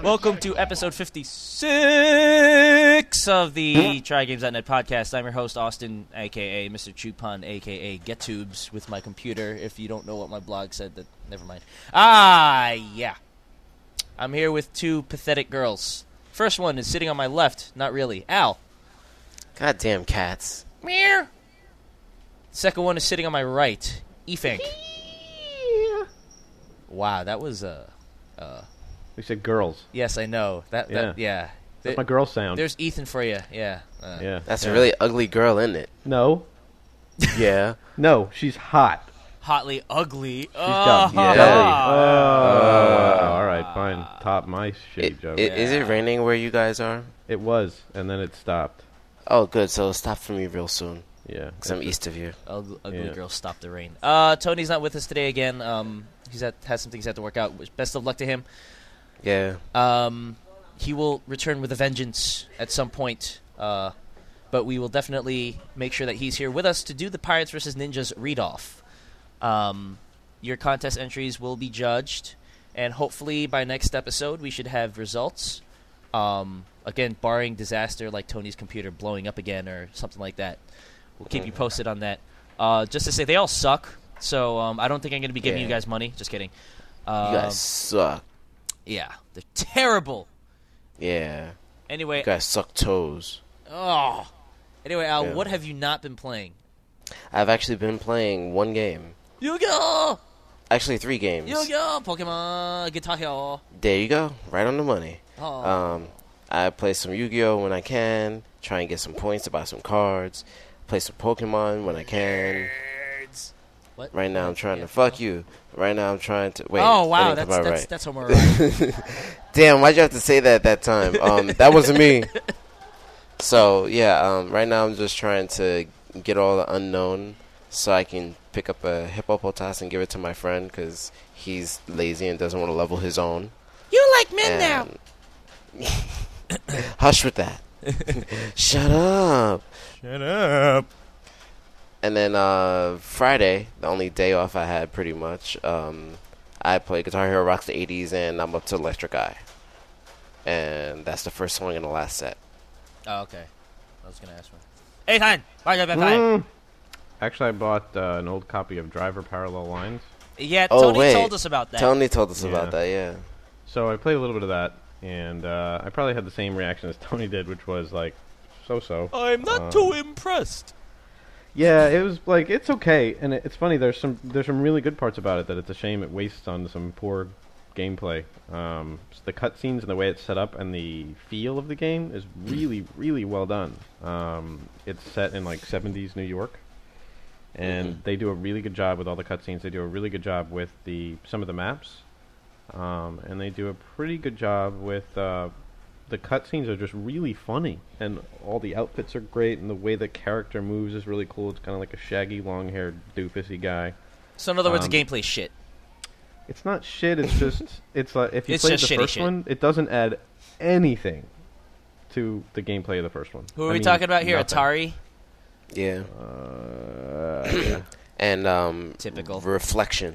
Welcome to episode 56 of the TryGames.net podcast. I'm your host, Austin, a.k.a. Mr. Chupun, a.k.a. GetTubes, with my computer. If you don't know what my blog said, then never mind. Yeah. I'm here with two pathetic girls. First one is sitting on my left. Not really. Al. Goddamn cats. Meow. Second one is sitting on my right. Efank. Wow, that was We said girls. Yes, I know. Yeah. That's my girl sound. There's Ethan for you. Yeah. Yeah. That's a really ugly girl, isn't it? No. Yeah. No, she's hot. Hotly ugly. She's got belly. All right, fine. Top my shitty joke. Is it raining where you guys are? It was, and then it stopped. Oh, good. So it'll stop for me real soon. Yeah. Because I'm east of you. Ugly girl, stop the rain. Tony's not with us today again. Has some things he had to work out. Best of luck to him. Yeah. He will return with a vengeance at some point. But we will definitely make sure that he's here with us to do the Pirates vs. Ninjas read-off. Your contest entries will be judged, and hopefully by next episode we should have results. Again, barring disaster like Tony's computer blowing up again or something like that. We'll keep you posted on that. Just to say, they all suck, so I don't think I'm going to be giving you guys money. Just kidding. You guys suck. Yeah, they're terrible. Yeah. Anyway. You guys suck toes. Oh. Anyway, Al, what have you not been playing? I've actually been playing one game. Yu-Gi-Oh! Actually, 3 games. Yu-Gi-Oh! Pokemon, Guitar Hero. There you go. Right on the money. Oh. I play some Yu-Gi-Oh! When I can. Try and get some points to buy some cards. Play some Pokemon when I can. What? Right now I'm trying to fuck you. Right now I'm trying to wait. Oh wow, that's that's homoerotic. Damn, why'd you have to say that at that time? That wasn't me. So yeah, right now I'm just trying to get all the unknown so I can pick up a Hippopotas and give it to my friend because he's lazy and doesn't want to level his own. You like men now. Hush with that. Shut up. Shut up. And then Friday, the only day off I had pretty much, I played Guitar Hero Rocks the 80s, and I'm up to Electric Eye. And that's the first song in the last set. Oh, okay. I was going to ask for Ethan! Bye. Actually, I bought an old copy of Driver Parallel Lines. Yeah, Tony told us about that. Tony told us about that, yeah. So I played a little bit of that, and I probably had the same reaction as Tony did, which was like, so-so. I'm not too impressed. Yeah, it was like it's okay, and it's funny. There's some really good parts about it that it's a shame it wastes on some poor gameplay. The cutscenes and the way it's set up and the feel of the game is really, really well done. It's set in like 70s New York, and they do a really good job with all the cutscenes. They do a really good job with some of the maps, and they do a pretty good job with the cutscenes are just really funny, and all the outfits are great, and the way the character moves is really cool. It's kind of like a shaggy, long-haired, doofusy guy. So in other words, gameplay shit. It's not shit. It's just it's like if you played the first one, it doesn't add anything to the gameplay of the first one. Who are we talking about here? Nothing. Atari. Yeah. Yeah. And typical Reflection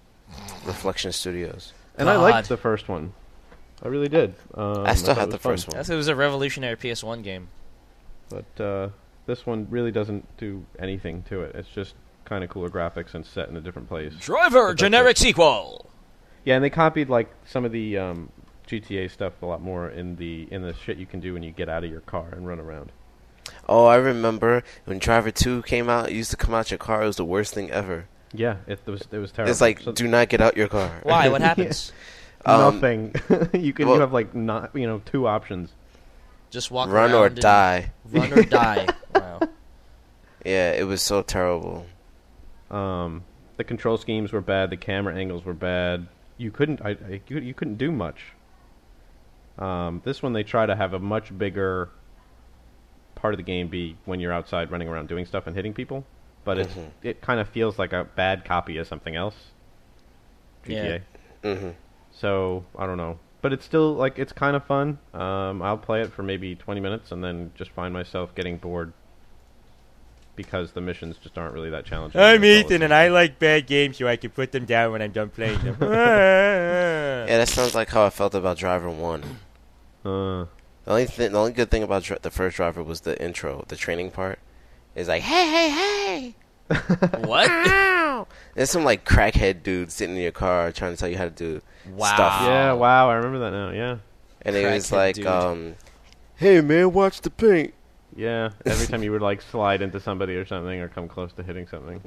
Studios. And I liked the first one. I really did. I still had the first one. It was a revolutionary PS1 game. But this one really doesn't do anything to it. It's just kind of cooler graphics and set in a different place. Driver generic sequel. Yeah, and they copied like some of the GTA stuff a lot more in the shit you can do when you get out of your car and run around. Oh, I remember when Driver 2 came out. It used to come out your car. It was the worst thing ever. Yeah, it was terrible. It's like, do not get out your car. Why? What happens? Nothing. You have like two options. Just walk run around or die. Run or die. Wow. Yeah, it was so terrible. The control schemes were bad. The camera angles were bad. You couldn't do much. This one they try to have a much bigger part of the game be when you're outside running around doing stuff and hitting people, but it kind of feels like a bad copy of something else. GTA. Yeah. So I don't know, but it's still like it's kind of fun. I'll play it for maybe 20 minutes and then just find myself getting bored because the missions just aren't really that challenging. I'm Ethan, and I like bad games so I can put them down when I'm done playing them. Yeah, that sounds like how I felt about Driver 1. The only good thing about the first driver was the intro, the training part. It's like, hey. What? Ow! There's some like crackhead dude sitting in your car trying to tell you how to do stuff. Yeah, wow, I remember that now. Yeah. And it was Crackhead like, dude. hey man, watch the paint. Yeah, every time you would like slide into somebody or something or come close to hitting something.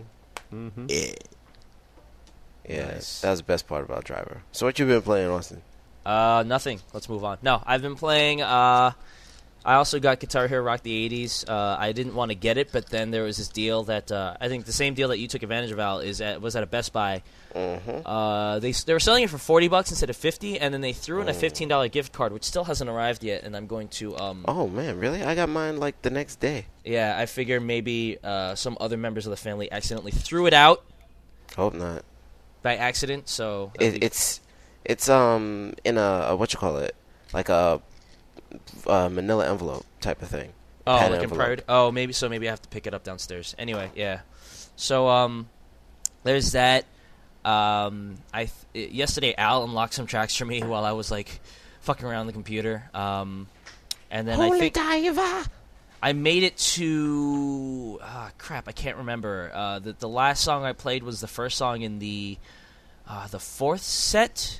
Yeah, Nice. that was the best part about Driver. So what you been playing, Austin? Nothing. Let's move on. No, I've been playing. I also got Guitar Hero Rock the 80s. I didn't want to get it, but then there was this deal that I think the same deal that you took advantage of, Al, was at a Best Buy. They were selling it for $40 instead of $50, and then they threw in a $15 gift card, which still hasn't arrived yet. And I'm going to. Oh man, really? I got mine like the next day. Yeah, I figure maybe some other members of the family accidentally threw it out Hope not. by accident. So It's in a what you call it, like a manila envelope type of thing. Oh, Pad like in envelope. priority. Oh, maybe so. Maybe I have to pick it up downstairs. Anyway, yeah. So there's that. Yesterday Al unlocked some tracks for me while I was like fucking around the computer. And then I think I made it to crap. I can't remember. The last song I played was the first song in the fourth set.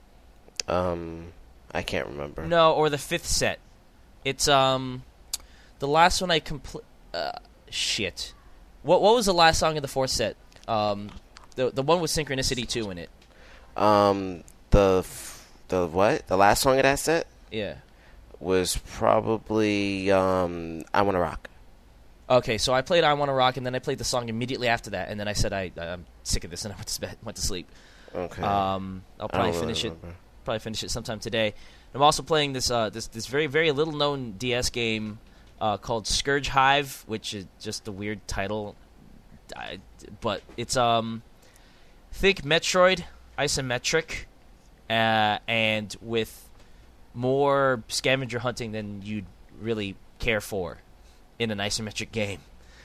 I can't remember. No, or the fifth set. It's the last one I shit. What was the last song in the fourth set? The one with Synchronicity 2 in it. The what? The last song of that set Yeah. was probably I Wanna Rock. Okay, so I played I Wanna Rock, and then I played the song immediately after that, and then I said I'm sick of this, and I went to sleep. Okay. I'll I probably don't finish really it. remember. Probably finish it sometime today. I'm also playing this this very very little known DS game called Scourge Hive, which is just a weird title, but it's think Metroid isometric, and with more scavenger hunting than you'd really care for in an isometric game.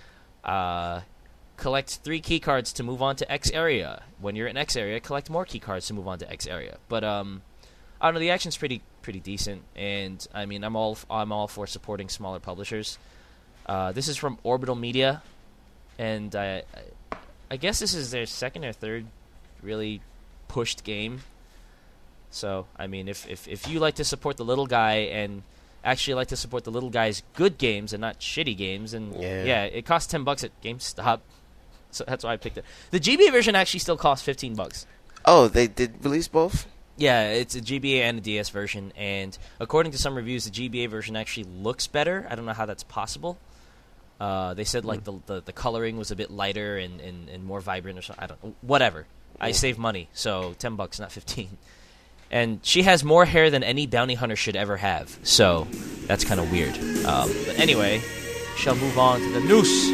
Collect 3 key cards to move on to X area. When you're in X area, collect more key cards to move on to X area. But I don't know. The action's pretty decent, and I mean, I'm all for supporting smaller publishers. This is from Orbital Media, and I guess this is their second or third really pushed game. So I mean, if you like to support the little guy and actually like to support the little guy's good games and not shitty games, and yeah it costs $10 at GameStop. So that's why I picked it. The GBA version actually still costs $15. Oh, they did release both? Yeah, it's a GBA and a DS version, and according to some reviews, the GBA version actually looks better. I don't know how that's possible. They said like the coloring was a bit lighter and more vibrant or something. I don't know. Whatever. I save money, so $10, not 15. And she has more hair than any bounty hunter should ever have, so that's kind of weird. But anyway, shall move on to the news.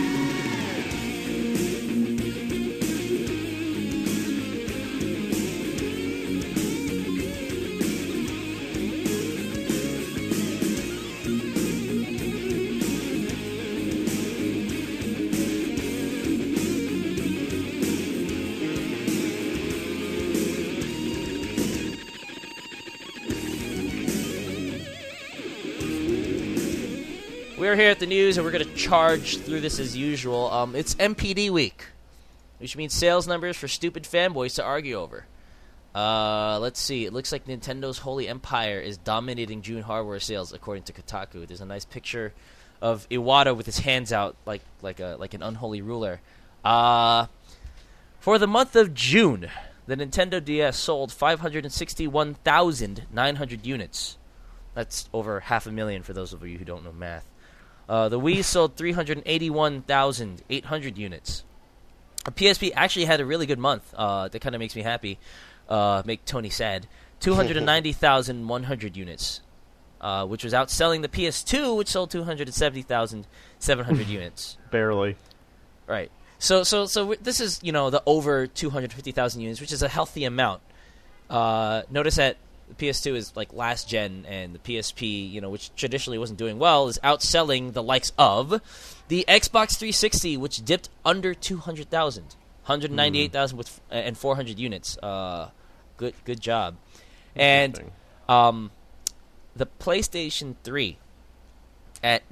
We're here at the news, and we're going to charge through this as usual. It's MPD week, which means sales numbers for stupid fanboys to argue over. Let's see. It looks like Nintendo's Holy Empire is dominating June hardware sales, according to Kotaku. There's a nice picture of Iwata with his hands out like an unholy ruler. For the month of June, the Nintendo DS sold 561,900 units. That's over 500,000 for those of you who don't know math. The Wii sold 381,800 units. PSP actually had a really good month. That kind of makes me happy. Make Tony sad. 290,100 units, which was outselling the PS2, which sold 270,700 units. Barely. Right. So this is the over 250,000 units, which is a healthy amount. Notice that the PS2 is like last gen, and the PSP, which traditionally wasn't doing well, is outselling the likes of the Xbox 360, which dipped under 200,000, 198,000 with and 400 units. Good job. And The PlayStation 3 at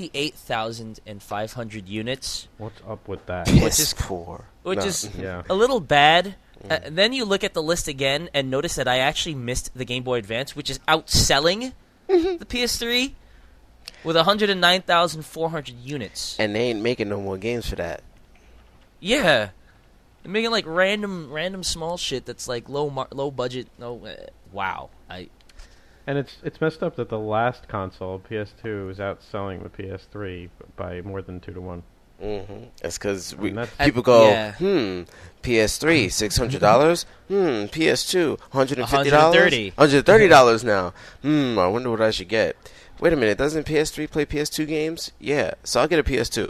98,500 units, What's up with that? Which is poor. which No. is Yeah. a little bad. Then you look at the list again and notice that I actually missed the Game Boy Advance, which is outselling the PS3 with 109,400 units. And they ain't making no more games for that. Yeah, they're making like random small shit that's like low budget. Wow. And it's messed up that the last console, PS2, is outselling the PS3 by more than 2-1. That's because And that's- people go, Yeah. PS3 $600, PS2 $130. $130 now. I wonder what I should get. Wait a minute, doesn't PS3 play PS2 games? Yeah, so I'll get a PS2.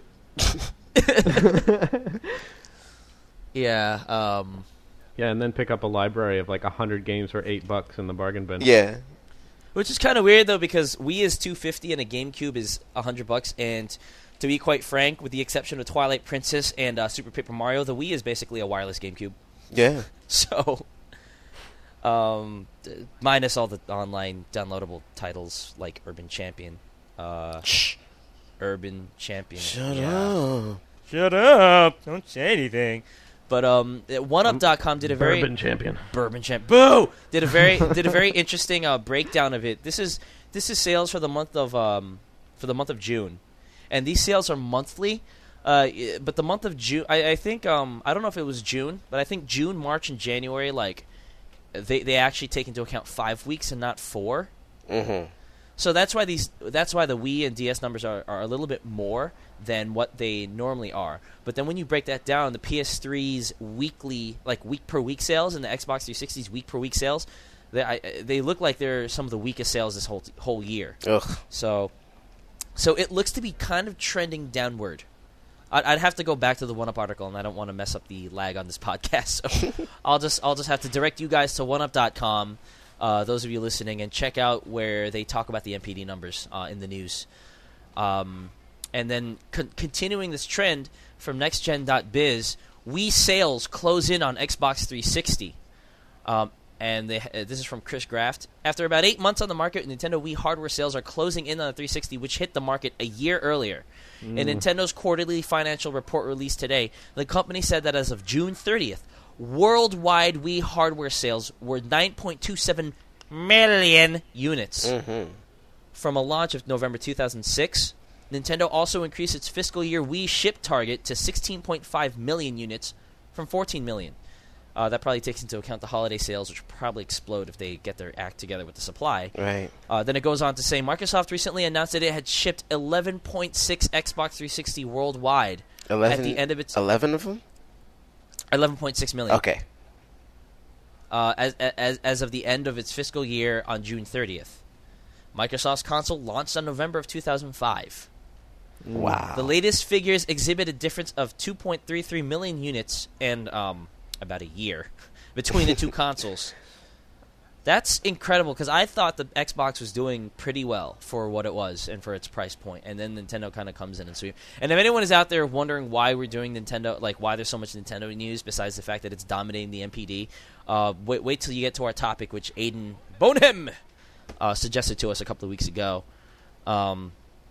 Yeah. Yeah, and then pick up a library of like 100 games for $8 in the bargain bin. Yeah, Which is kind of weird though, because Wii is $250 and a GameCube is $100, and to be quite frank, with the exception of Twilight Princess and Super Paper Mario, the Wii is basically a wireless GameCube. yeah. So, minus all the online downloadable titles like Urban Champion. Urban Champion. Shut up. Shut up! Don't say anything. But OneUp.com did a very Bourbon champion. Bourbon Champ. Boo! Did a very interesting breakdown of it. This is sales for the month of June, and these sales are monthly. But the month of June, I think I don't know if it was June, but I think June, March, and January, like they actually take into account 5 weeks and not 4. So that's why the Wii and DS numbers are a little bit more than what they normally are. But then when you break that down, the PS3's weekly, like week per week sales, and the Xbox 360's week per week sales, they look like they're some of the weakest sales this whole year. Ugh. So it looks to be kind of trending downward. I'd have to go back to the OneUp article, and I don't want to mess up the lag on this podcast. So I'll just have to direct you guys to OneUp.com. Those of you listening, and check out where they talk about the MPD numbers in the news. And then continuing this trend from nextgen.biz, Wii sales close in on Xbox 360. And this is from Chris Graft. After about 8 months on the market, Nintendo Wii hardware sales are closing in on the 360, which hit the market a year earlier. In Nintendo's quarterly financial report released today, the company said that as of June 30th, worldwide Wii hardware sales were 9.27 million units. From a launch of November 2006, Nintendo also increased its fiscal year Wii ship target to 16.5 million units from 14 million. That probably takes into account the holiday sales, which will probably explode if they get their act together with the supply. Right. Then it goes on to say Microsoft recently announced that it had shipped 11.6 Xbox 360 worldwide at the end of its 11 of them? 11.6 million. Okay. As of the end of its fiscal year on June 30th. Microsoft's console launched on November of 2005. Wow. The latest figures exhibit a difference of 2.33 million units and about a year between the two consoles. That's incredible, because I thought the Xbox was doing pretty well for what it was and for its price point, and then Nintendo kind of comes in and sweeps. And if anyone is out there wondering why we're doing Nintendo, like why there's so much Nintendo news besides the fact that it's dominating the MPD, wait till you get to our topic, which Aiden Boneham suggested to us a couple of weeks ago. And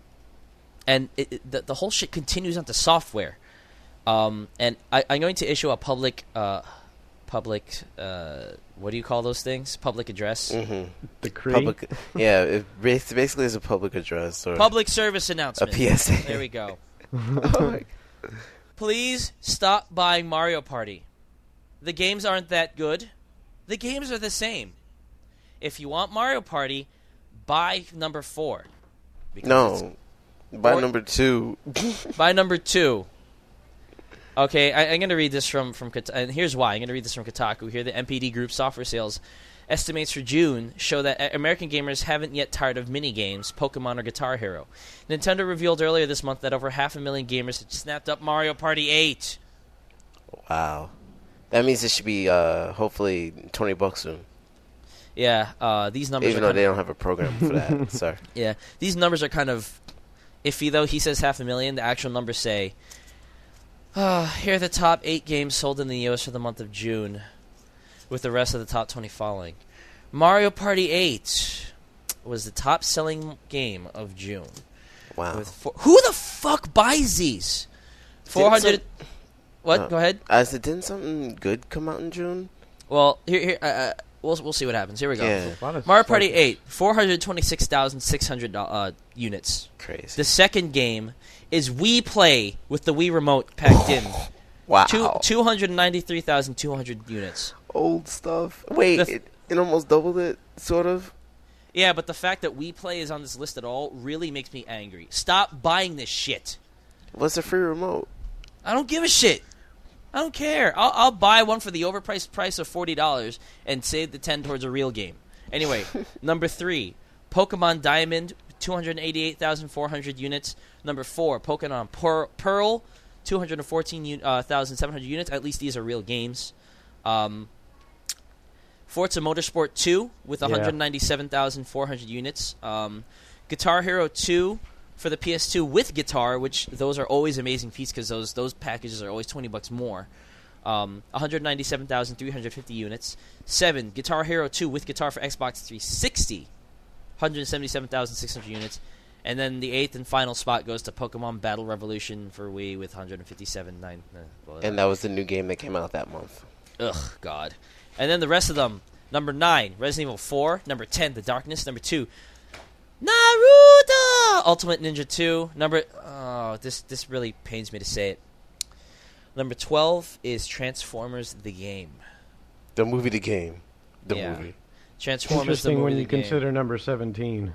the whole shit continues onto software. And I'm going to issue a public what do you call those things? Public address? Decree. It basically is a public address. Or Public service announcement. A PSA. There we go. Please stop buying Mario Party. The games aren't that good. The games are the same. If you want Mario Party, buy number 4. No. Buy number 2. Buy number 2. Okay, I'm going to read this from and here's why. I'm going to read this from Kotaku. Here, the MPD Group software sales estimates for June show that American gamers haven't yet tired of mini-games, Pokemon or Guitar Hero. Nintendo revealed earlier this month that over 500,000 gamers had snapped up Mario Party 8. Wow. That means it should be hopefully $20 soon. Yeah, these numbers Even though they don't have a program for that. Sorry. Yeah, these numbers are kind of iffy, though. He says 500,000. The actual numbers say... here are the top 8 games sold in the U.S. for the month of June, with the rest of the top 20 following. Mario Party 8, was the top-selling game of June. Wow. Who the fuck buys these? 400. What? Go ahead. Didn't something good come out in June? Well, here, we'll see what happens. Here we go. Yeah. Mario Party 8, 426,600 units. Crazy. The second game is Wii Play with the Wii Remote packed in. Wow. 293,200 units. Old stuff. Wait, it almost doubled it, sort of? Yeah, but the fact that Wii Play is on this list at all really makes me angry. Stop buying this shit. What's a free remote? I don't give a shit. I don't care. I'll buy one for the overpriced price of $40 and save the 10 towards a real game. Anyway, number 3, Pokemon Diamond, 288,400 units. Number 4, Pokemon Pearl, 214,700 units. At least these are real games. Forza Motorsport 2 with 197,400 units. Guitar Hero 2 for the PS2 with guitar, which those are always amazing feats because those packages are always $20 more. 197,350 units. 7, Guitar Hero 2 with guitar for Xbox 360, 177,600 units. And then the 8th and final spot goes to Pokemon Battle Revolution for Wii with 157,900. And that was the new game that came out that month. Ugh, God. And then the rest of them. Number 9, Resident Evil 4. Number 10, The Darkness. Number 2, Naruto! Ultimate Ninja 2. This really pains me to say it. Number 12 is Transformers the Game. The movie, the game. The Yeah. movie. Transformers the Interesting movie, when the you game. consider number 17.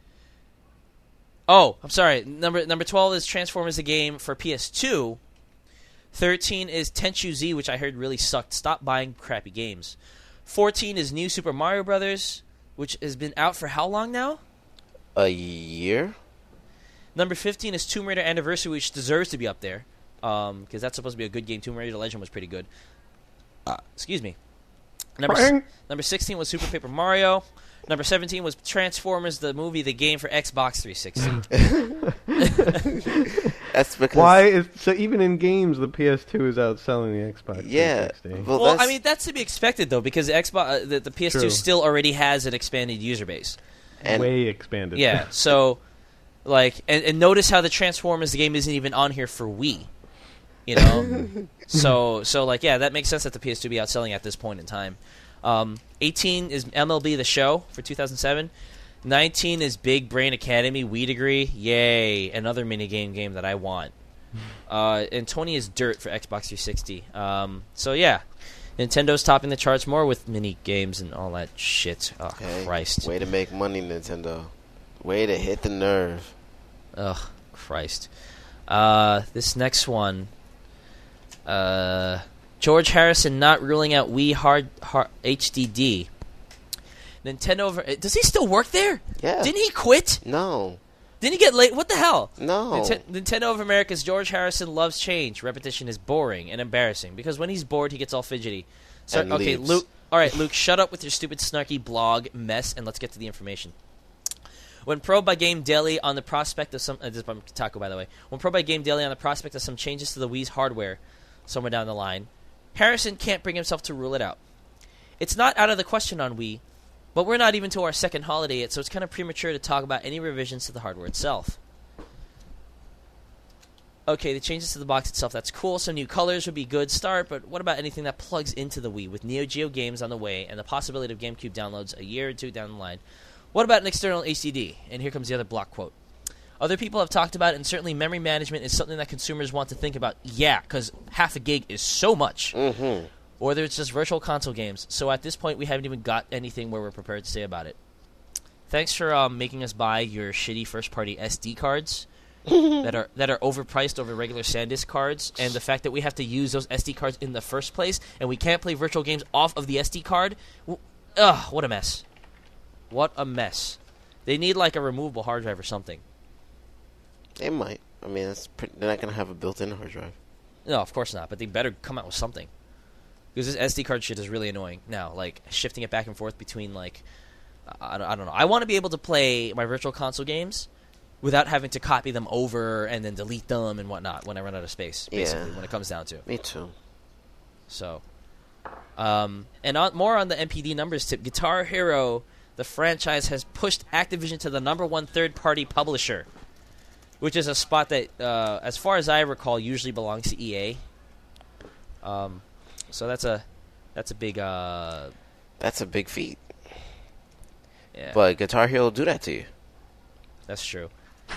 Oh, I'm sorry. Number 12 is Transformers the Game for PS2. 13 is Tenchu Z, which I heard really sucked. Stop buying crappy games. 14 is New Super Mario Brothers, which has been out for how long now? A year? Number 15 is Tomb Raider Anniversary, which deserves to be up there, because that's supposed to be a good game. Tomb Raider Legend was pretty good. Excuse me. Number 16 was Super Paper Mario. Number 17 was Transformers the movie, the game for Xbox 360. That's because... Why so even in games the PS2 is outselling the Xbox 360? Well, I mean that's to be expected though, because the PS2 True. still already has an expanded user base. And way expanded. Yeah, so and notice how the Transformers the game isn't even on here for Wii. You know, so that makes sense that the PS2 be outselling at this point in time. 18 is MLB The Show for 2007. 19 is Big Brain Academy Wii Degree. Yay, another minigame game that I want. And 20 is Dirt for Xbox 360. So yeah, Nintendo's topping the charts more with mini games and all that shit. Oh, hey, Christ. Way to make money, Nintendo. Way to hit the nerve. Ugh, Christ. This next one. George Harrison not ruling out Wii hard HDD. Nintendo does he still work there? Yeah. Didn't he quit? No. Didn't he get late? What the hell? No. Nintendo of America's George Harrison loves change. Repetition is boring and embarrassing because when he's bored, he gets all fidgety. So, And okay, leaves. Luke. All right, Luke, shut up with your stupid, snarky blog mess, and let's get to the information. When probed by Game Daily on the prospect of some, this is from Taco, by the way. When probed by Game Daily on the prospect of some changes to the Wii's hardware, somewhere down the line, Harrison can't bring himself to rule it out. It's not out of the question on Wii, but we're not even to our second holiday yet, so it's kind of premature to talk about any revisions to the hardware itself. Okay, the changes to the box itself, that's cool. Some new colors would be a good start, but what about anything that plugs into the Wii with Neo Geo games on the way and the possibility of GameCube downloads a year or two down the line? What about an external HDD? And here comes the other block quote. Other people have talked about it, and certainly memory management is something that consumers want to think about. Yeah, because half a gig is so much. Mm-hmm. Or it's just virtual console games. So at this point, we haven't even got anything where we're prepared to say about it. Thanks for making us buy your shitty first-party SD cards that are overpriced over regular SanDisk cards, and the fact that we have to use those SD cards in the first place, and we can't play virtual games off of the SD card. Ugh, what a mess. What a mess. They need like a removable hard drive or something. They might. I mean, they're not going to have a built-in hard drive. No, of course not, but they better come out with something. Because this SD card shit is really annoying now, like shifting it back and forth between like I don't know. I want to be able to play my virtual console games without having to copy them over and then delete them and whatnot when I run out of space, basically, when it comes down to. Me too. So, and more on the MPD numbers tip. Guitar Hero the franchise has pushed Activision to the #1 third-party publisher, which is a spot that, as far as I recall, usually belongs to EA. So that's a big That's a big feat. yeah. But Guitar Hero will do that to you. That's true.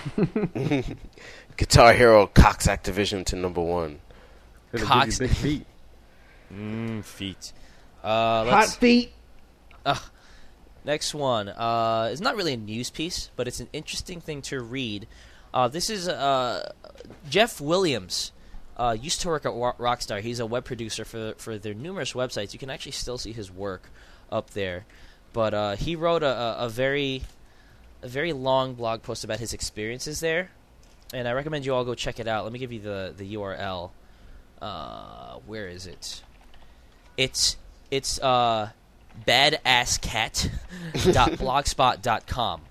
Guitar Hero cocks Activision to #1. It'll Cox- give you big feet. Feet. Hot feet. Next one. It's not really a news piece, but it's an interesting thing to read. This is Jeff Williams. Used to work at Rockstar. He's a web producer for their numerous websites. You can actually still see his work up there. But he wrote a very long blog post about his experiences there, and I recommend you all go check it out. Let me give you the URL. Where is it? It's badasscat.blogspot.com.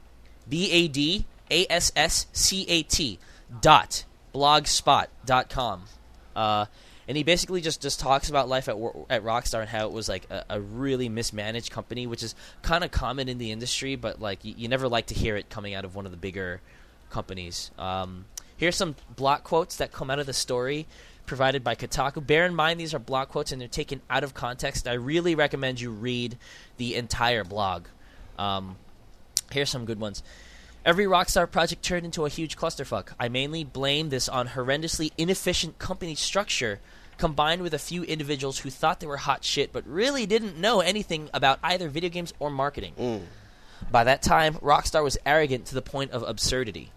badasscat.blogspot.com. And he basically just talks about life at Rockstar and how it was like a really mismanaged company, which is kind of common in the industry, but like you never like to hear it coming out of one of the bigger companies. Here's some block quotes that come out of the story provided by Kotaku. Bear in mind these are block quotes and they're taken out of context. I really recommend you read the entire blog. Here's some good ones. Every Rockstar project turned into a huge clusterfuck. I mainly blame this on horrendously inefficient company structure combined with a few individuals who thought they were hot shit but really didn't know anything about either video games or marketing. By that time, Rockstar was arrogant to the point of absurdity.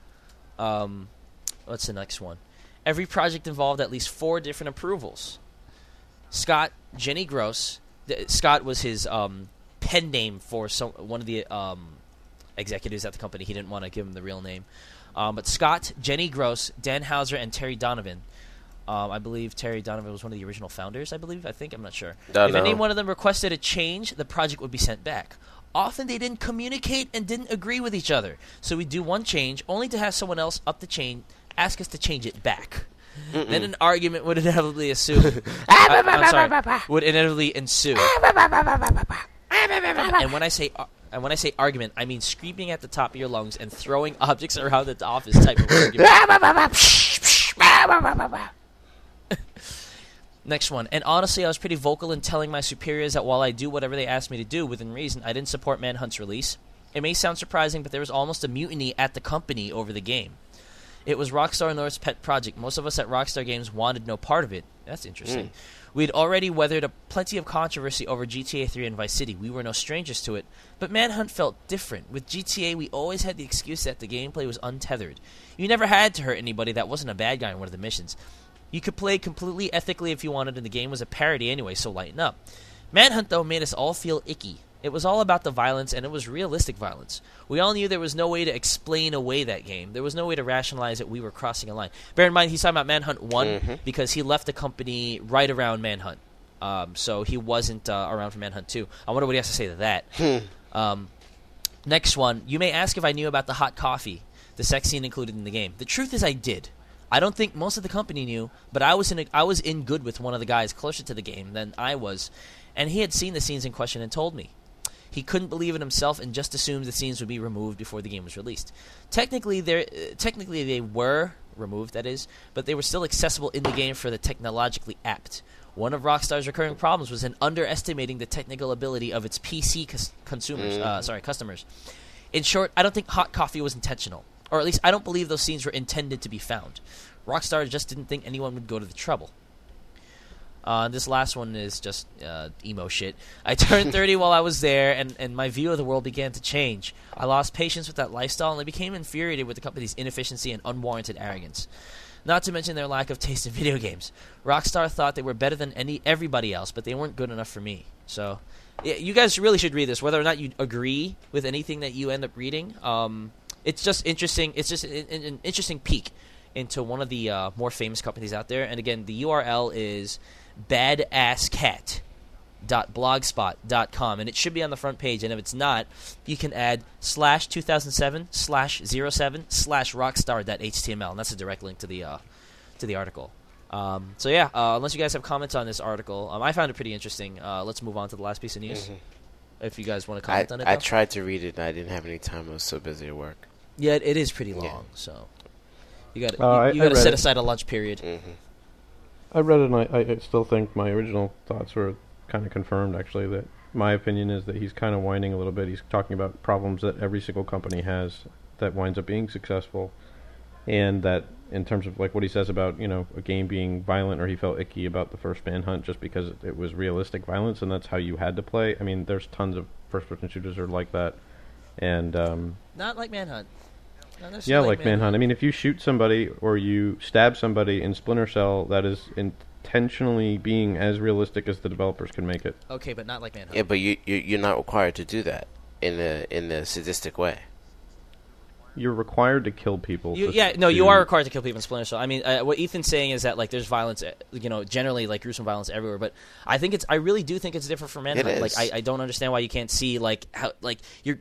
What's the next one? Every project involved at least 4 different approvals. Scott, Jenny Gross. Scott was his pen name for one of the executives at the company. He didn't want to give him the real name. But Scott, Jenny Gross, Dan Houser, and Terry Donovan. I believe Terry Donovan was one of the original founders, I'm not sure. If any one of them requested a change, the project would be sent back. Often they didn't communicate and didn't agree with each other. So we'd do one change, only to have someone else up the chain ask us to change it back. Then an argument would inevitably ensue. Would inevitably ensue. And when I say argument, I mean screaming at the top of your lungs and throwing objects around the office type of argument. Next one. And honestly, I was pretty vocal in telling my superiors that while I do whatever they asked me to do within reason, I didn't support Manhunt's release. It may sound surprising, but there was almost a mutiny at the company over the game. It was Rockstar North's pet project. Most of us at Rockstar Games wanted no part of it. That's interesting. We'd already weathered plenty of controversy over GTA 3 and Vice City. We were no strangers to it. But Manhunt felt different. With GTA, we always had the excuse that the gameplay was untethered. You never had to hurt anybody that wasn't a bad guy in one of the missions. You could play completely ethically if you wanted, and the game was a parody anyway, so lighten up. Manhunt, though, made us all feel icky. It was all about the violence, and it was realistic violence. We all knew there was no way to explain away that game. There was no way to rationalize that we were crossing a line. Bear in mind, he's talking about Manhunt 1 because he left the company right around Manhunt. So he wasn't around for Manhunt 2. I wonder what he has to say to that. Next one. You may ask if I knew about the hot coffee, the sex scene included in the game. The truth is I did. I don't think most of the company knew, but I was in good with one of the guys closer to the game than I was, and he had seen the scenes in question and told me. He couldn't believe it himself and just assumed the scenes would be removed before the game was released. Technically, they were removed, that is, but they were still accessible in the game for the technologically apt. One of Rockstar's recurring problems was in underestimating the technical ability of its PC customers. In short, I don't think hot coffee was intentional, or at least I don't believe those scenes were intended to be found. Rockstar just didn't think anyone would go to the trouble. This last one is just emo shit. I turned 30 while I was there, and my view of the world began to change. I lost patience with that lifestyle, and I became infuriated with the company's inefficiency and unwarranted arrogance. Not to mention their lack of taste in video games. Rockstar thought they were better than everybody else, but they weren't good enough for me. So, yeah, you guys really should read this, whether or not you agree with anything that you end up reading. It's just interesting. It's just an interesting peek into one of the more famous companies out there. And again, the URL is badasscat.blogspot.com, and it should be on the front page, and if it's not, you can add /2007/07/rockstar.html, and that's a direct link to the article. So yeah, unless you guys have comments on this article, I found it pretty interesting. Let's move on to the last piece of news. if you guys want to comment on it. I tried to read it, and I didn't have any time. I was so busy at work. Yeah, it is pretty long, so you got I to set it. aside a lunch period. Mm-hmm. I read it, and I still think my original thoughts were kind of confirmed, actually, that my opinion is that he's kind of whining a little bit. He's talking about problems that every single company has that winds up being successful, and that in terms of like what he says about, you know, a game being violent, or he felt icky about the first Manhunt just because it was realistic violence and that's how you had to play. I mean, there's tons of first-person shooters are like that, and Not like Manhunt. yeah, like Manhunt. I mean, if you shoot somebody or you stab somebody in Splinter Cell, that is intentionally being as realistic as the developers can make it. Okay, but not like Manhunt. Yeah, but you're not required to do that in a sadistic way. You're required to kill people. You are required to kill people in Splinter Cell. I mean, what Ethan's saying is that like there's violence, you know, generally like gruesome violence everywhere. But I really do think it's different for Manhunt. It is. Like I don't understand why you can't see like how like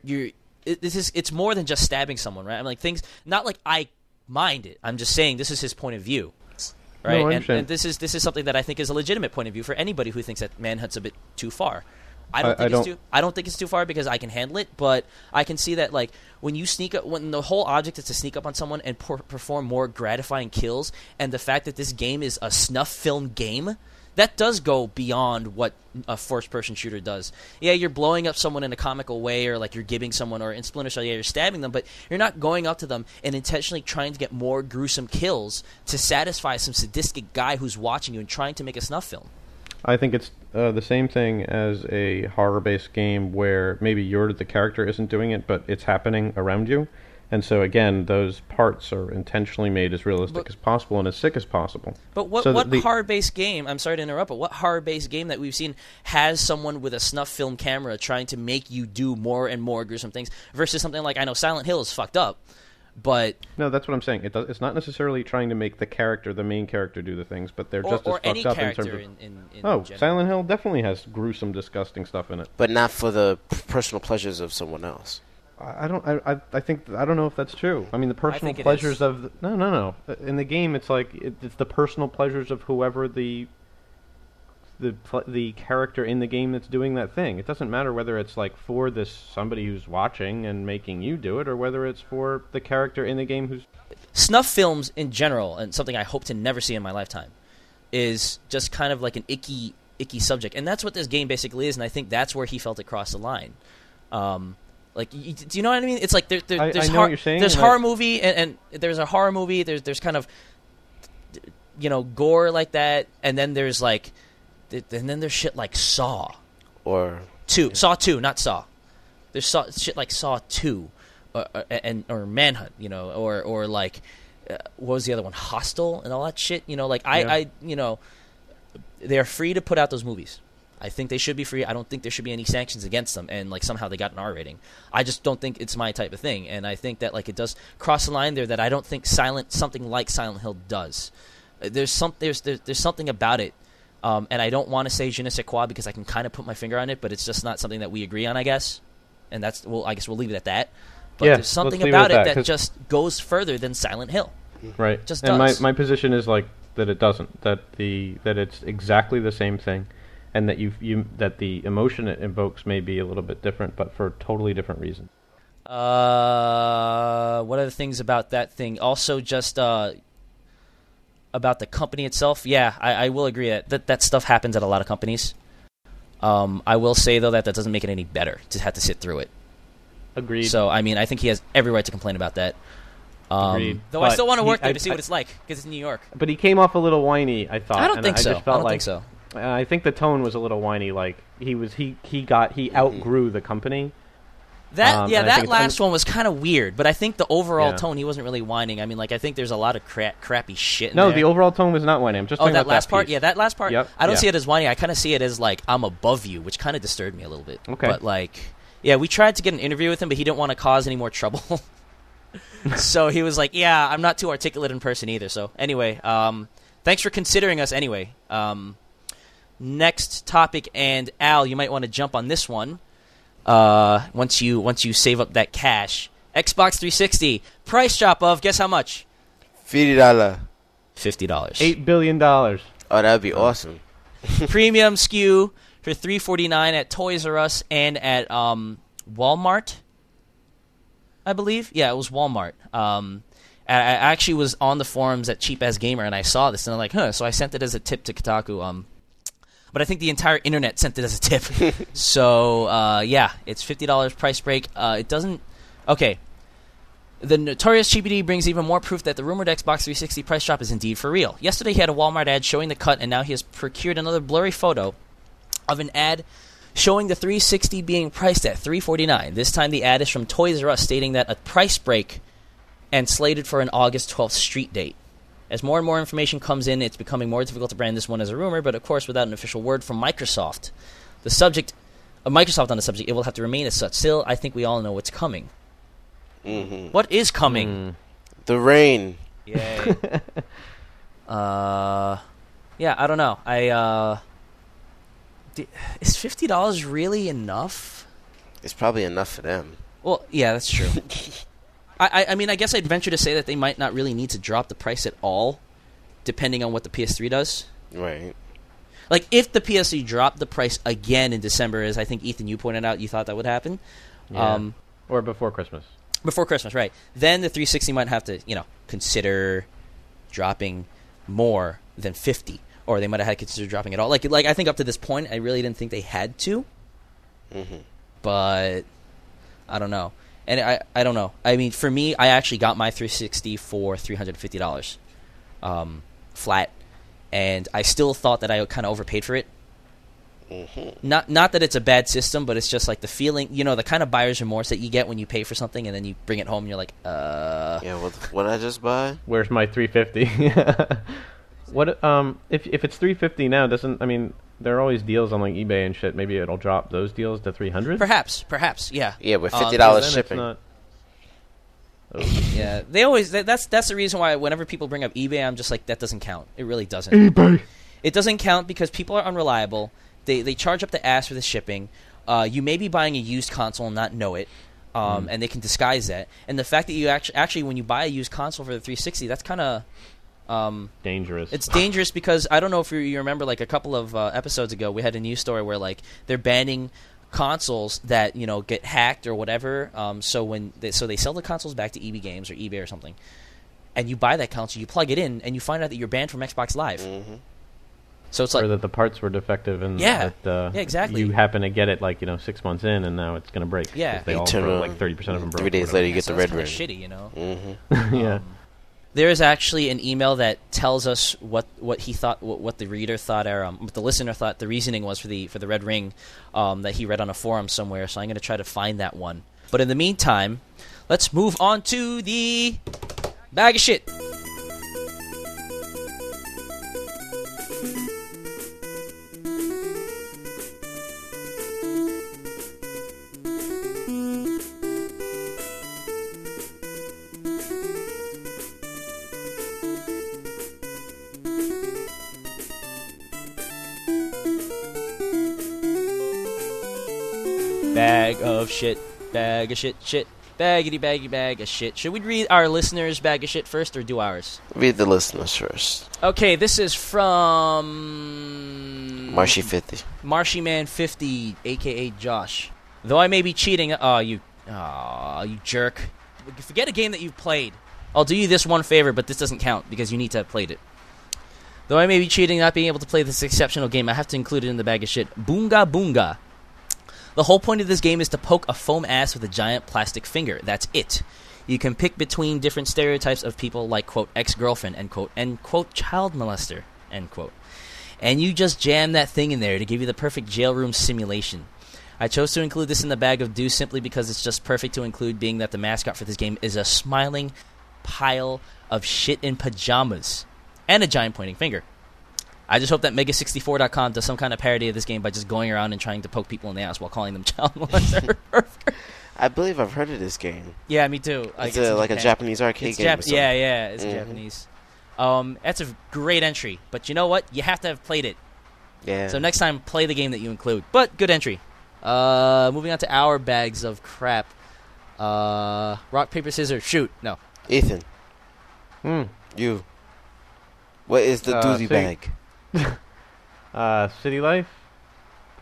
it's more than just stabbing someone, right? I'm like things not like I mind it. I'm just saying this is his point of view, right? No, I and understand. this is something that I think is a legitimate point of view for anybody who thinks that Manhunt's a bit too far. I don't think it's too far because I can handle it, but I can see that like when you sneak up, when the whole object is to sneak up on someone and perform more gratifying kills, and the fact that this game is a snuff film game, that does go beyond what a first-person shooter does. Yeah, you're blowing up someone in a comical way, or like you're giving someone, or in Splinter Cell, yeah, you're stabbing them, but you're not going up to them and intentionally trying to get more gruesome kills to satisfy some sadistic guy who's watching you and trying to make a snuff film. I think it's the same thing as a horror-based game where maybe the character isn't doing it, but it's happening around you. And so, again, those parts are intentionally made as realistic as possible and as sick as possible. But what horror-based game, I'm sorry to interrupt, but what horror-based game that we've seen has someone with a snuff film camera trying to make you do more and more gruesome things versus something like, I know Silent Hill is fucked up, but... No, that's what I'm saying. It's not necessarily trying to make the main character, do the things, but they're just as fucked up in terms of... in Oh, general. Silent Hill definitely has gruesome, disgusting stuff in it. But not for the personal pleasures of someone else. I don't know if that's true. I mean, the personal think it pleasures is. of no. In the game, it's like it's the personal pleasures of whoever the character in the game that's doing that thing. It doesn't matter whether it's like for somebody who's watching and making you do it, or whether it's for the character in the game who's... Snuff films in general, and something I hope to never see in my lifetime, is just kind of like an icky subject, and that's what this game basically is. And I think that's where he felt it crossed the line. Like, do you know what I mean? It's like there's I know what you're saying, there's and horror movie, and there's a horror movie. There's kind of, you know, gore like that, and then there's like, and then there's shit like Saw, Or 2, Saw 2, not Saw. There's shit like Saw 2, or Manhunt, you know, or like, what was the other one? Hostel and all that shit. You know, like I you know, they're free to put out those movies. I think they should be free. I don't think there should be any sanctions against them, and like somehow they got an R rating. I just don't think it's my type of thing, and I think that like it does cross the line there that I don't think something like Silent Hill does. There's something about it, and I don't want to say je ne sais quoi because I can kind of put my finger on it, but it's just not something that we agree on, I guess. And I guess we'll leave it at that. But Yeah, there's something let's leave about it at it that, that 'cause- just goes further than Silent Hill. Right. Just and does. my position is like that it doesn't. That it's exactly the same thing, and that that the emotion it invokes may be a little bit different, but for totally different reasons. What are the things about that thing? Also, just about the company itself. Yeah, I will agree that stuff happens at a lot of companies. I will say though that doesn't make it any better to have to sit through it. Agreed. So I mean, I think he has every right to complain about that. Agreed. Though I But still want to work he- there to see what it's like because it's New York. But he came off a little whiny, I thought. I don't and think so. Just felt I don't like, think so. I think the tone was a little whiny. Like he outgrew the company. That and I think that it's last one was kind of weird, but I think the overall Yeah. tone he wasn't really whining. I mean, like I think there's a lot of crappy shit. In No, there. the overall tone was not whiny. I'm just talking that about last that part. piece. Yeah, that last part. Yep, I don't yeah. see it as whiny. I kind of see it as like I'm above you, which kind of disturbed me a little bit. Okay. But like, yeah, we tried to get an interview with him, but he didn't want to cause any more trouble. So he was like, "Yeah, I'm not too articulate in person either." So anyway, thanks for considering us. Anyway, next topic, and Al, you might want to jump on this one. Once you save up that cash, Xbox 360 price drop of guess how much? $50. $50. $8 billion. Oh, that'd be awesome. Premium SKU for $3.49 at Toys R Us and at Walmart, I believe. Yeah, it was Walmart. I actually was on the forums at Cheap Ass Gamer, and I saw this, and I'm like, huh. So I sent it as a tip to Kotaku. But I think the entire internet sent it as a tip. So, yeah, it's $50 price break. It doesn't... Okay. The notorious CBD brings even more proof that the rumored Xbox 360 price drop is indeed for real. Yesterday he had a Walmart ad showing the cut, and now he has procured another blurry photo of an ad showing the 360 being priced at $349. This time the ad is from Toys R Us stating that a price break and slated for an August 12th street date. As more and more information comes in, it's becoming more difficult to brand this one as a rumor, but of course without an official word from Microsoft. Microsoft on the subject, it will have to remain as such. Still, I think we all know what's coming. Mm-hmm. What is coming? The rain. Yay. Yeah, I don't know. Is $50 really enough? It's probably enough for them. Well, yeah, that's true. I mean, I guess I'd venture to say that they might not really need to drop the price at all, depending on what the PS3 does. Right. Like, if the PS3 dropped the price again in December, as I think, Ethan, you pointed out, you thought that would happen. Yeah. Or before Christmas. Before Christmas, right. Then the 360 might have to, consider dropping more than 50. Or they might have had to consider dropping it all. Like I think up to this point, I really didn't think they had to. Mm-hmm. But I don't know. And I don't know. I mean, for me, I actually got my 360 for $350 flat. And I still thought that I kind of overpaid for it. Mm-hmm. Not that it's a bad system, but it's just like the feeling, the kind of buyer's remorse that you get when you pay for something and then you bring it home and you're like, Yeah, what did I just buy? Where's my $350? What if it's $350 now? There are always deals on like eBay and shit. Maybe it'll drop those deals to $300. Perhaps, yeah. Yeah, with $50 shipping. Yeah, they always. That's the reason why whenever people bring up eBay, I'm just like, that doesn't count. It really doesn't. eBay. It doesn't count because people are unreliable. They charge up the ass for the shipping. You may be buying a used console and not know it. And they can disguise that. And the fact that you actually when you buy a used console for the 360, that's kind of dangerous. It's dangerous because I don't know if you remember, like a couple of episodes ago, we had a news story where like they're banning consoles that get hacked or whatever. So they sell the consoles back to EB Games or eBay or something, and you buy that console, you plug it in, and you find out that you're banned from Xbox Live. Mm-hmm. So it's like, or that the parts were defective and exactly. You happen to get it 6 months in and now it's going to break. Yeah, they all broke, 30% of them broke. 3 days later, you get the red ring. Shitty, Mm-hmm. Yeah. There is actually an email that tells us what he thought, what the reader thought, or what the listener thought the reasoning was for the red ring that he read on a forum somewhere. So I'm going to try to find that one. But in the meantime, let's move on to the bag of shit. Bag of shit, baggity baggy bag of shit. Should we read our listeners' bag of shit first or do ours? Read the listeners first. Okay, this is from Marshy50. Marshyman50, a.k.a. Josh. Though I may be cheating... you jerk. Forget a game that you've played. I'll do you this one favor, but this doesn't count because you need to have played it. Though I may be cheating not being able to play this exceptional game, I have to include it in the bag of shit. Boonga Boonga. The whole point of this game is to poke a foam ass with a giant plastic finger. That's it. You can pick between different stereotypes of people like, quote, ex-girlfriend, end quote, and, quote, child molester, end quote. And you just jam that thing in there to give you the perfect jailroom simulation. I chose to include this in the bag of do's simply because it's just perfect to include, being that the mascot for this game is a smiling pile of shit in pajamas and a giant pointing finger. I just hope that Mega64.com does some kind of parody of this game by just going around and trying to poke people in the ass while calling them child molester. I believe I've heard of this game. Yeah, me too. It's like a Japanese arcade game. It's Japanese. That's a great entry, but you know what? You have to have played it. Yeah. So next time, play the game that you include. But good entry. Moving on to our bags of crap. Rock, paper, scissors, shoot. No. Ethan. You. What is the doozy bag? City Life,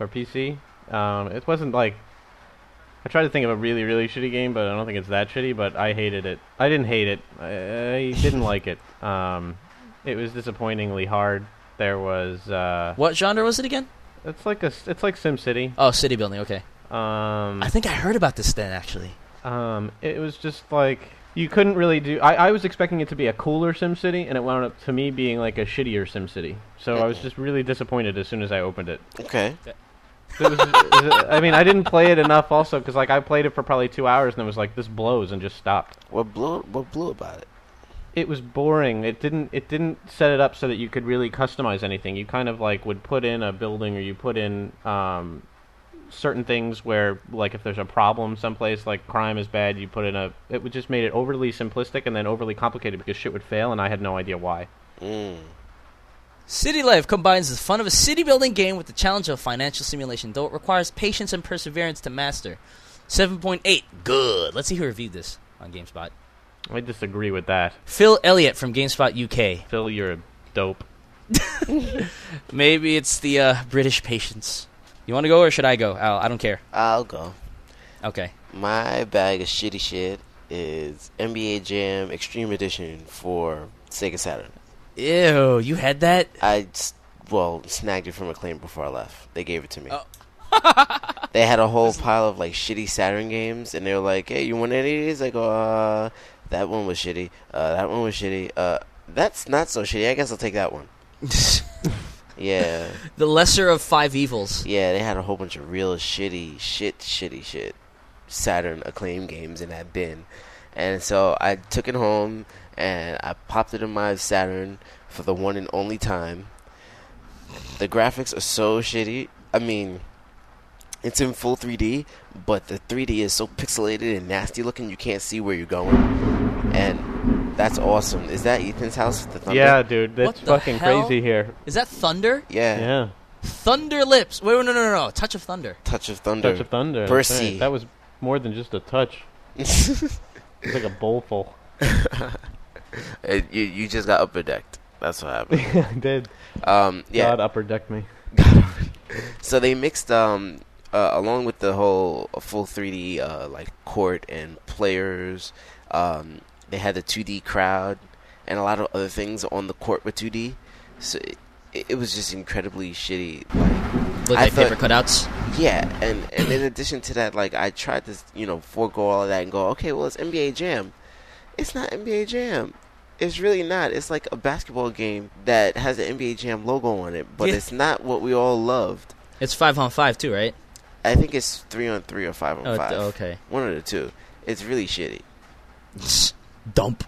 for PC. It wasn't like... I tried to think of a really, really shitty game, but I don't think it's that shitty, but I hated it. I didn't hate it. I didn't like it. It was disappointingly hard. There was... What genre was it again? It's like SimCity. Oh, city building, okay. I think I heard about this then, actually. It was just like... You couldn't really do... I was expecting it to be a cooler SimCity, and it wound up to me being like a shittier SimCity. So I was just really disappointed as soon as I opened it. Okay. I mean, I didn't play it enough also, because like, I played it for probably 2 hours, and it was like, this blows, and just stopped. What blew about it? It was boring. It didn't set it up so that you could really customize anything. You kind of like would put in a building, or you put in certain things where, like, if there's a problem someplace, like crime is bad, you put in a... It would just made it overly simplistic and then overly complicated because shit would fail, and I had no idea why. City Life combines the fun of a city-building game with the challenge of financial simulation, though it requires patience and perseverance to master. 7.8. Good. Let's see who reviewed this on GameSpot. I disagree with that. Phil Elliott from GameSpot UK. Phil, you're a dope. Maybe it's the British patience. You want to go or should I go? I don't care. I'll go. Okay. My bag of shitty shit is NBA Jam Extreme Edition for Sega Saturn. Ew, you had that? I snagged it from Acclaim before I left. They gave it to me. Oh. They had a whole pile of like shitty Saturn games, and they were like, "Hey, you want any of these?" I go, that one was shitty. That one was shitty. That's not so shitty. I guess I'll take that one. Yeah. The lesser of five evils. Yeah, they had a whole bunch of real shitty Saturn Acclaim games in that bin. And so I took it home, and I popped it in my Saturn for the one and only time. The graphics are so shitty. I mean, it's in full 3D, but the 3D is so pixelated and nasty looking you can't see where you're going. And that's awesome. Is that Ethan's house with the thunder? Yeah, dude, that's fucking hell? crazy here. Is that Thunder? Yeah. Thunder Lips. Wait, no. Touch of Thunder. Touch of Thunder. Touch of Thunder. Percy. Right. That was more than just a touch. It's like a bowlful. You just got upper decked. That's what happened. I did. Yeah. God upper decked me. So they mixed along with the whole full 3D like court and players. They had the 2D crowd and a lot of other things on the court with 2D. So it was just incredibly shitty. Like paper cutouts. Yeah, and in addition to that, like, I tried to forego all of that and go, okay, well, it's NBA Jam. It's not NBA Jam. It's really not. It's like a basketball game that has an NBA Jam logo on it, but it's not what we all loved. It's 5-on-5 too, right? I think it's 3-on-3 or 5-on-5. Okay. One of the two. It's really shitty. Dump.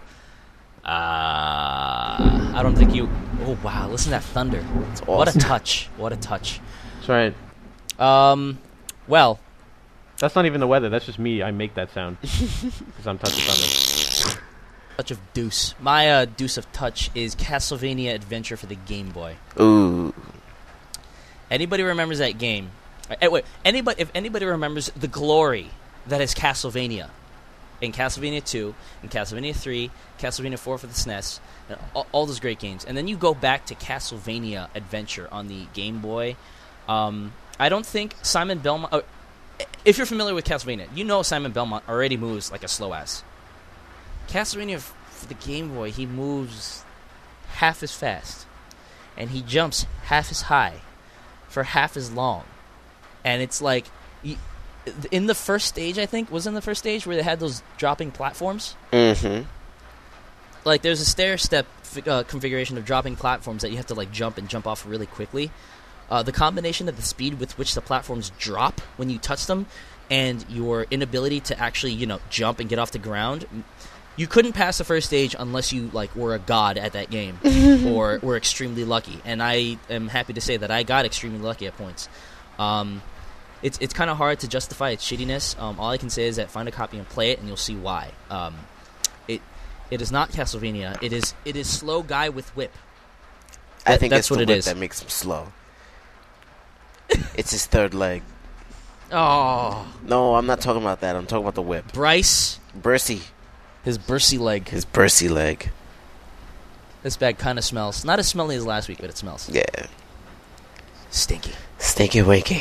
I don't think you... Oh, wow. Listen to that thunder. It's awesome. What a touch. What a touch. That's right. Well... That's not even the weather. That's just me. I make that sound. Because I'm touching thunder. Touch of Deuce. My Deuce of Touch is Castlevania Adventure for the Game Boy. Ooh. Anybody remembers that game? Wait, if anybody remembers the glory that is Castlevania, in Castlevania 2, in Castlevania 3, Castlevania 4 for the SNES, and all those great games, and then you go back to Castlevania Adventure on the Game Boy, I don't think Simon Belmont... if you're familiar with Castlevania, you know Simon Belmont already moves like a slow ass. Castlevania for the Game Boy, he moves half as fast, and he jumps half as high for half as long. And it's like, in the first stage, I think, was in the first stage where they had those dropping platforms? Mm-hmm. Like, there's a stair-step configuration of dropping platforms that you have to, like, jump and jump off really quickly. The combination of the speed with which the platforms drop when you touch them and your inability to actually, jump and get off the ground, you couldn't pass the first stage unless you, like, were a god at that game or were extremely lucky. And I am happy to say that I got extremely lucky at points. It's kind of hard to justify its shittiness. All I can say is that find a copy and play it, and you'll see why. It is not Castlevania. It is slow guy with whip. I think that's it's what the it whip is. that makes him slow. It's his third leg. Oh. No, I'm not talking about that. I'm talking about the whip. Bryce. Bursey. His bursty leg. His bursty leg. This bag kind of smells. Not as smelly as last week, but it smells. Yeah. Stinky. Stinky winky.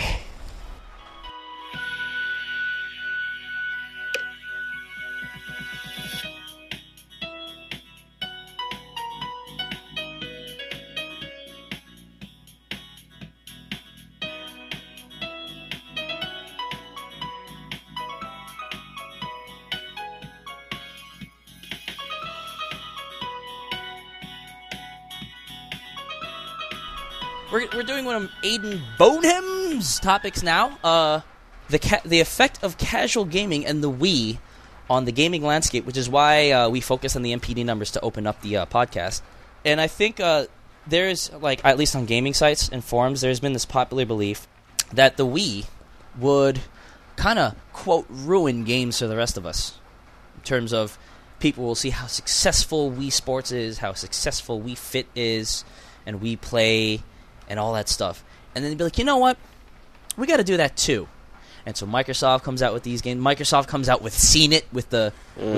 We're doing one of Aiden Boneham's topics now. The effect of casual gaming and the Wii on the gaming landscape, which is why we focus on the MPD numbers to open up the podcast. And I think there's, like, at least on gaming sites and forums, there's been this popular belief that the Wii would kind of, quote, ruin games for the rest of us. In terms of people will see how successful Wii Sports is, how successful Wii Fit is, and Wii Play, and all that stuff. And then they'd be like, you know what? We got to do that too. And so Microsoft comes out with these games. Microsoft comes out with Scene It with the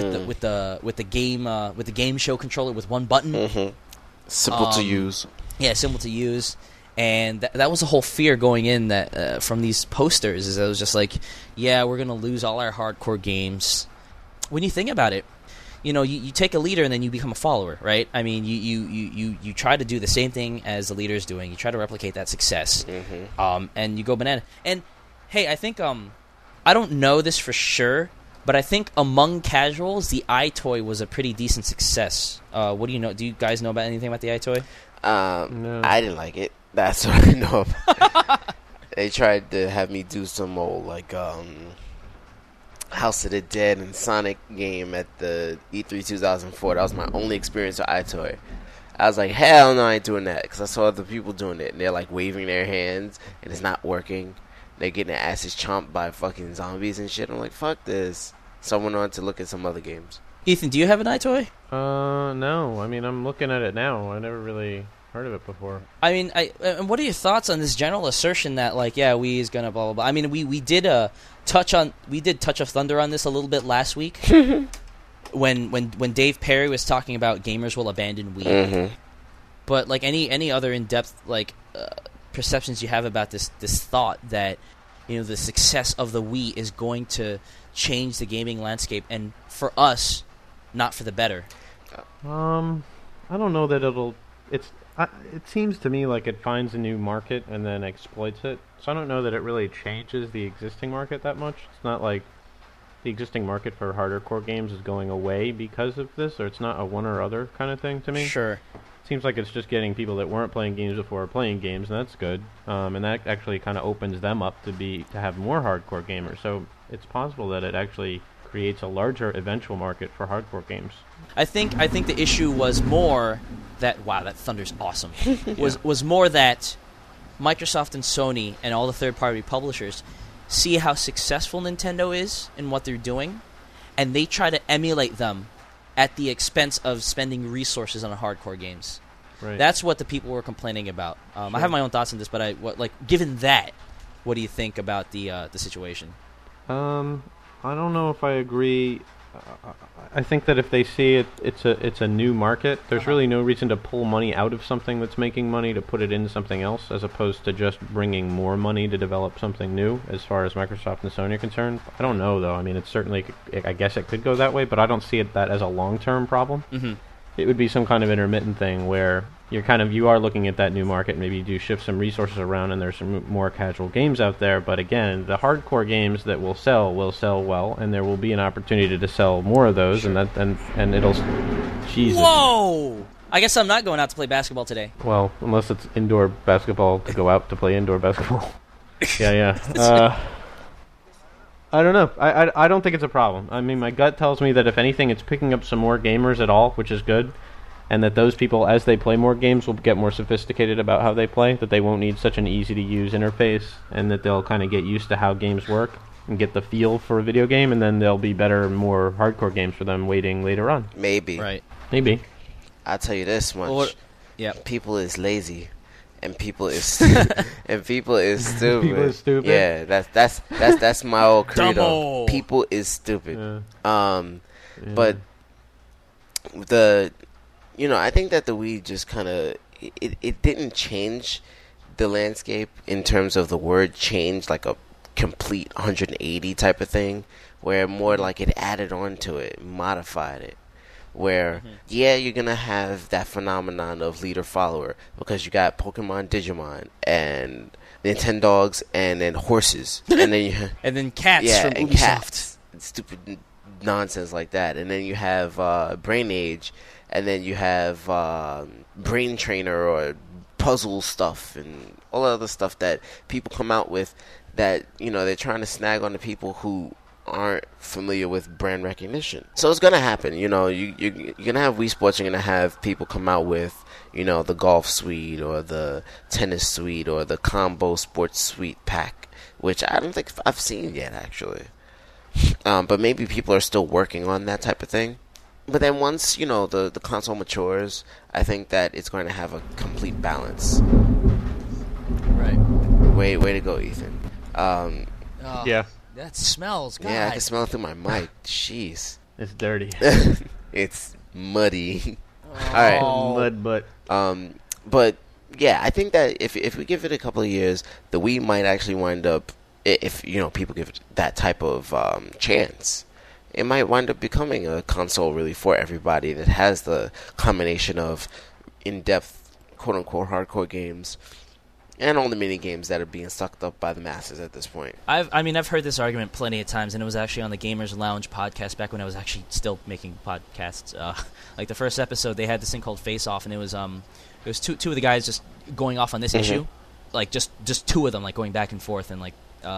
game show controller with one button. Mm-hmm. Simple to use. Yeah, simple to use. And that was the whole fear going in that from these posters. Is that it was just like, yeah, we're gonna lose all our hardcore games. When you think about it, you know, you take a leader and then you become a follower, right? I mean, you try to do the same thing as the leader is doing. You try to replicate that success, and you go banana. And hey, I think I don't know this for sure, but I think among casuals, the iToy was a pretty decent success. What do you know? Do you guys know about anything about the iToy? No. I didn't like it. That's what I know about. They tried to have me do some old, like, House of the Dead and Sonic game at the E3 2004. That was my only experience with iToy. I was like, hell no, I ain't doing that. Because I saw other people doing it. And they're, like, waving their hands. And it's not working. They're getting their asses chomped by fucking zombies and shit. I'm like, fuck this. So I went on to look at some other games. Ethan, do you have an iToy? No. I mean, I'm looking at it now. I never really heard of it before. I mean, and what are your thoughts on this general assertion that, like, yeah, Wii is gonna blah blah blah? I mean, we did Touch of Thunder on this a little bit last week when Dave Perry was talking about gamers will abandon Wii. Mm-hmm. But like any other in depth like perceptions you have about this thought that, you know, the success of the Wii is going to change the gaming landscape, and for us, not for the better. I don't know that it seems to me like it finds a new market and then exploits it. So I don't know that it really changes the existing market that much. It's not like the existing market for harder core games is going away because of this, or it's not a one or other kind of thing to me. Sure. Seems like it's just getting people that weren't playing games before playing games, and that's good. And that actually kind of opens them up to have more hardcore gamers. So it's possible that it actually creates a larger eventual market for hardcore games. I think the issue was more that, wow, that Thunder's awesome. was more that Microsoft and Sony and all the third-party publishers see how successful Nintendo is in what they're doing, and they try to emulate them at the expense of spending resources on hardcore games. Right. That's what the people were complaining about. Sure. I have my own thoughts on this, but given that, what do you think about the situation? I don't know if I agree. I think that if they see it's a new market, there's really no reason to pull money out of something that's making money to put it into something else, as opposed to just bringing more money to develop something new, as far as Microsoft and Sony are concerned. I don't know, though. I mean, it's certainly, I guess it could go that way, but I don't see that as a long-term problem. Mm-hmm. It would be some kind of intermittent thing where you are looking at that new market. Maybe you do shift some resources around, and there's some more casual games out there. But again, the hardcore games that will sell well, and there will be an opportunity to sell more of those. Sure. and it'll. Jesus. Whoa! I guess I'm not going out to play basketball today. Well, unless it's indoor basketball to go out to play indoor basketball. Yeah. I don't know. I don't think it's a problem. I mean, my gut tells me that if anything, it's picking up some more gamers at all, which is good. And that those people, as they play more games, will get more sophisticated about how they play, that they won't need such an easy-to-use interface, and that they'll kind of get used to how games work and get the feel for a video game, and then there'll be better, more hardcore games for them waiting later on. Maybe. Right. Maybe. I'll tell you this much. People is lazy. And people is stupid. People is stupid. Yeah, that's my old credo. Dumbo. People is stupid. Yeah. But I think that the Wii just kind of it didn't change the landscape in terms of the word changed, like a complete 180 type of thing, where more like it added on to it, modified it. Where, yeah, you're going to have that phenomenon of leader-follower, because you got Pokemon, Digimon, and Nintendogs, and then horses. And then you and then cats yeah, from and Ubisoft. cats. Stupid nonsense like that. And then you have Brain Age, and then you have Brain Trainer or puzzle stuff and all the other stuff that people come out with that, you know, they're trying to snag on the people who aren't familiar with brand recognition. So it's gonna happen. You know, you're gonna have Wii Sports. You're gonna have people come out with, you know, the golf suite or the tennis suite or the combo sports suite pack, which I don't think I've seen yet, actually. But maybe people are still working on that type of thing. But then once, you know, the console matures, I think that it's going to have a complete balance. Right. Way to go, Ethan. Yeah. That smells. God. Yeah, I can smell it through my mic. Jeez. It's dirty. It's muddy. Oh. All Mud butt. right. But yeah, I think that if we give it a couple of years, the Wii might actually wind up, if you know people give it that type of chance, it might wind up becoming a console really for everybody that has the combination of in-depth, quote-unquote, hardcore games and all the mini games that are being sucked up by the masses at this point. I've heard this argument plenty of times, and it was actually on the Gamers Lounge podcast back when I was actually still making podcasts. Like the first episode, they had this thing called Face Off, and it was two of the guys just going off on this issue, like just two of them like going back and forth, and like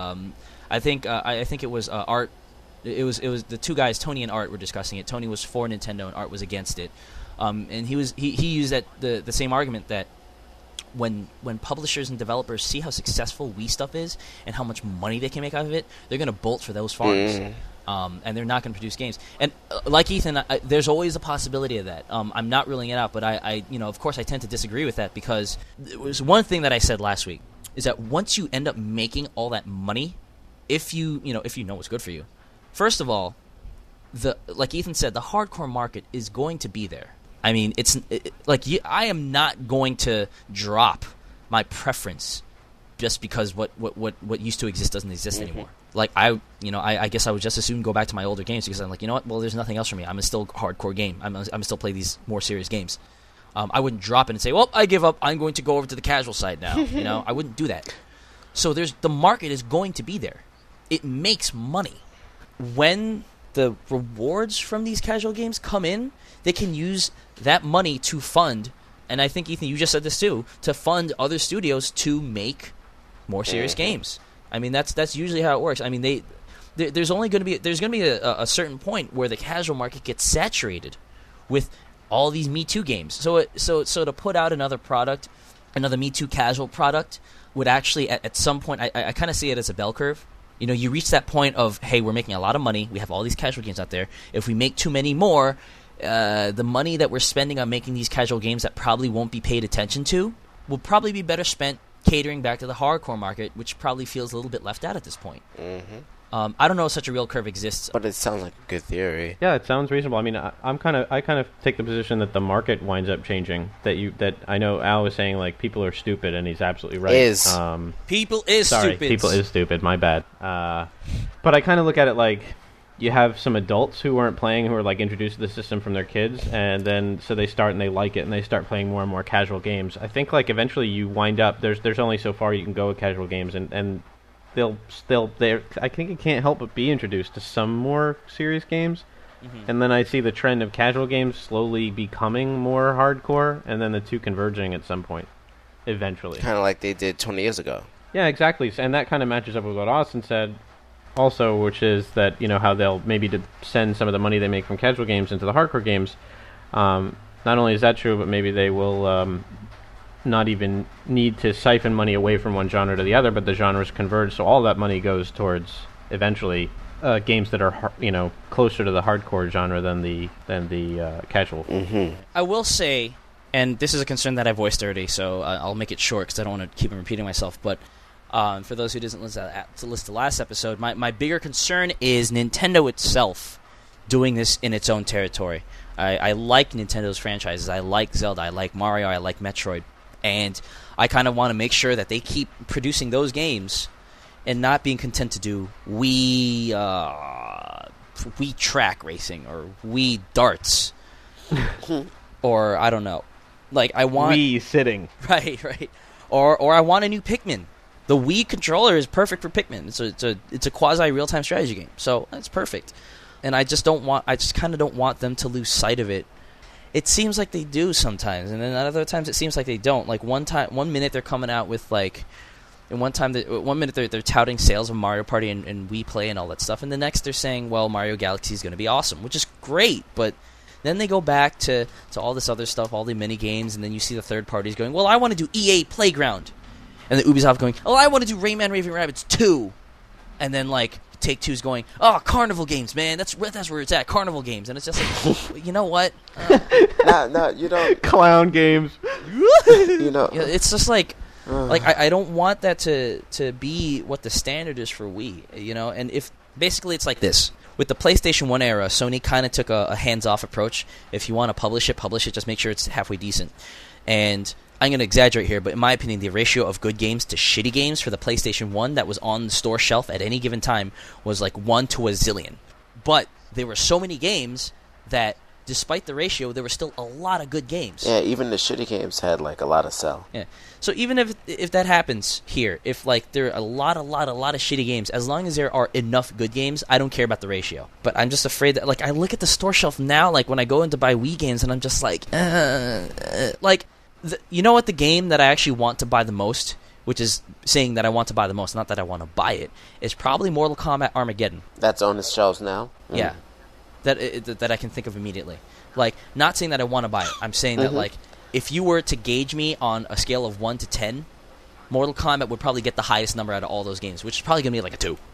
I think it was Art. It was the two guys, Tony and Art, were discussing it. Tony was for Nintendo, and Art was against it. And he used the same argument that when publishers and developers see how successful Wii stuff is and how much money they can make out of it, they're going to bolt for those farms, and they're not going to produce games. And like Ethan, there's always a possibility of that. I'm not ruling it out, but I of course I tend to disagree with that, because it was one thing that I said last week is that once you end up making all that money, if you know what's good for you, first of all, like Ethan said, the hardcore market is going to be there. I mean, I am not going to drop my preference just because what used to exist doesn't exist anymore. Like I guess I would just as soon go back to my older games, because I'm like, you know what? Well, there's nothing else for me. I'm still hardcore game. I'm still play these more serious games. I wouldn't drop it and say, well, I give up. I'm going to go over to the casual side now. You know, I wouldn't do that. So the market is going to be there. It makes money. When the rewards from these casual games come in, they can use that money to fund, and I think, Ethan, you just said this too, to fund other studios to make more serious games. I mean, that's usually how it works. I mean, there's going to be a certain point where the casual market gets saturated with all these Me Too games. So to put out another product, another Me Too casual product, would actually at some point, I kind of see it as a bell curve. You know, you reach that point of, hey, we're making a lot of money. We have all these casual games out there. If we make too many more, the money that we're spending on making these casual games that probably won't be paid attention to will probably be better spent catering back to the hardcore market, which probably feels a little bit left out at this point. I don't know if such a real curve exists, but it sounds like a good theory. Yeah, it sounds reasonable. I mean, I kind of take the position that the market winds up changing. That I know Al was saying, like, people are stupid, and he's absolutely right. People is stupid. My bad. But I kind of look at it like, you have some adults who aren't playing, who are like introduced to the system from their kids, and then so they start and they like it, and they start playing more and more casual games. I think like eventually you wind up there's only so far you can go with casual games, and they'll I think it can't help but be introduced to some more serious games. And then I see the trend of casual games slowly becoming more hardcore, and then the two converging at some point eventually, kind of like they did 20 years ago. Yeah, exactly. And that kind of matches up with what Austin said also, which is that, you know, how they'll maybe send some of the money they make from casual games into the hardcore games. Not only is that true, but maybe they will not even need to siphon money away from one genre to the other, but the genres converge, so all that money goes towards eventually games that are, you know, closer to the hardcore genre than the casual. I will say, and this is a concern that I voiced already, so I'll make it short because I don't want to keep repeating myself, but for those who didn't listen to the last episode, my bigger concern is Nintendo itself doing this in its own territory. I like Nintendo's franchises. I like Zelda. I like Mario. I like Metroid. And I kind of want to make sure that they keep producing those games and not being content to do Wii track racing or Wii darts or I don't know. Like I want Wii sitting. right. Or I want a new Pikmin. The Wii controller is perfect for Pikmin. It's a quasi real-time strategy game. So that's perfect. And I just kind of don't want them to lose sight of it. It seems like they do sometimes, and then other times it seems like they don't. Like one minute they're coming out with like, and one minute they're touting sales of Mario Party and Wii Play and all that stuff, and the next they're saying, well, Mario Galaxy is going to be awesome, which is great, but then they go back to all this other stuff, all the mini games, and then you see the third parties going, well, I want to do EA Playground, and the Ubisoft going, oh, I want to do Rayman Raving Rabbids 2, and then like Take-Two's going, oh, Carnival Games, man, that's where it's at, Carnival Games, and it's just like, you know what? No, you don't. Clown games. You know, It's just like I don't want that to be what the standard is for Wii, you know. And if basically it's like this with the PlayStation 1 era, Sony kind of took a hands-off approach. If you want to publish it. Just make sure it's halfway decent. And I'm going to exaggerate here, but in my opinion, the ratio of good games to shitty games for the PlayStation 1 that was on the store shelf at any given time was like 1 to a zillion. But there were so many games that, despite the ratio, there were still a lot of good games. Yeah, even the shitty games had like a lot of sell. Yeah. So even if that happens here, if like there are a lot of shitty games, as long as there are enough good games, I don't care about the ratio. But I'm just afraid that like I look at the store shelf now, like when I go in to buy Wii games, and I'm just like, you know what? The game that I actually want to buy the most, which is saying that I want to buy the most, not that I want to buy it, is probably Mortal Kombat Armageddon. That's on its shelves now. Yeah. That I can think of immediately. Like, not saying that I want to buy it. I'm saying that, like, if you were to gauge me on a scale of 1 to 10, Mortal Kombat would probably get the highest number out of all those games, which is probably going to be like a 2.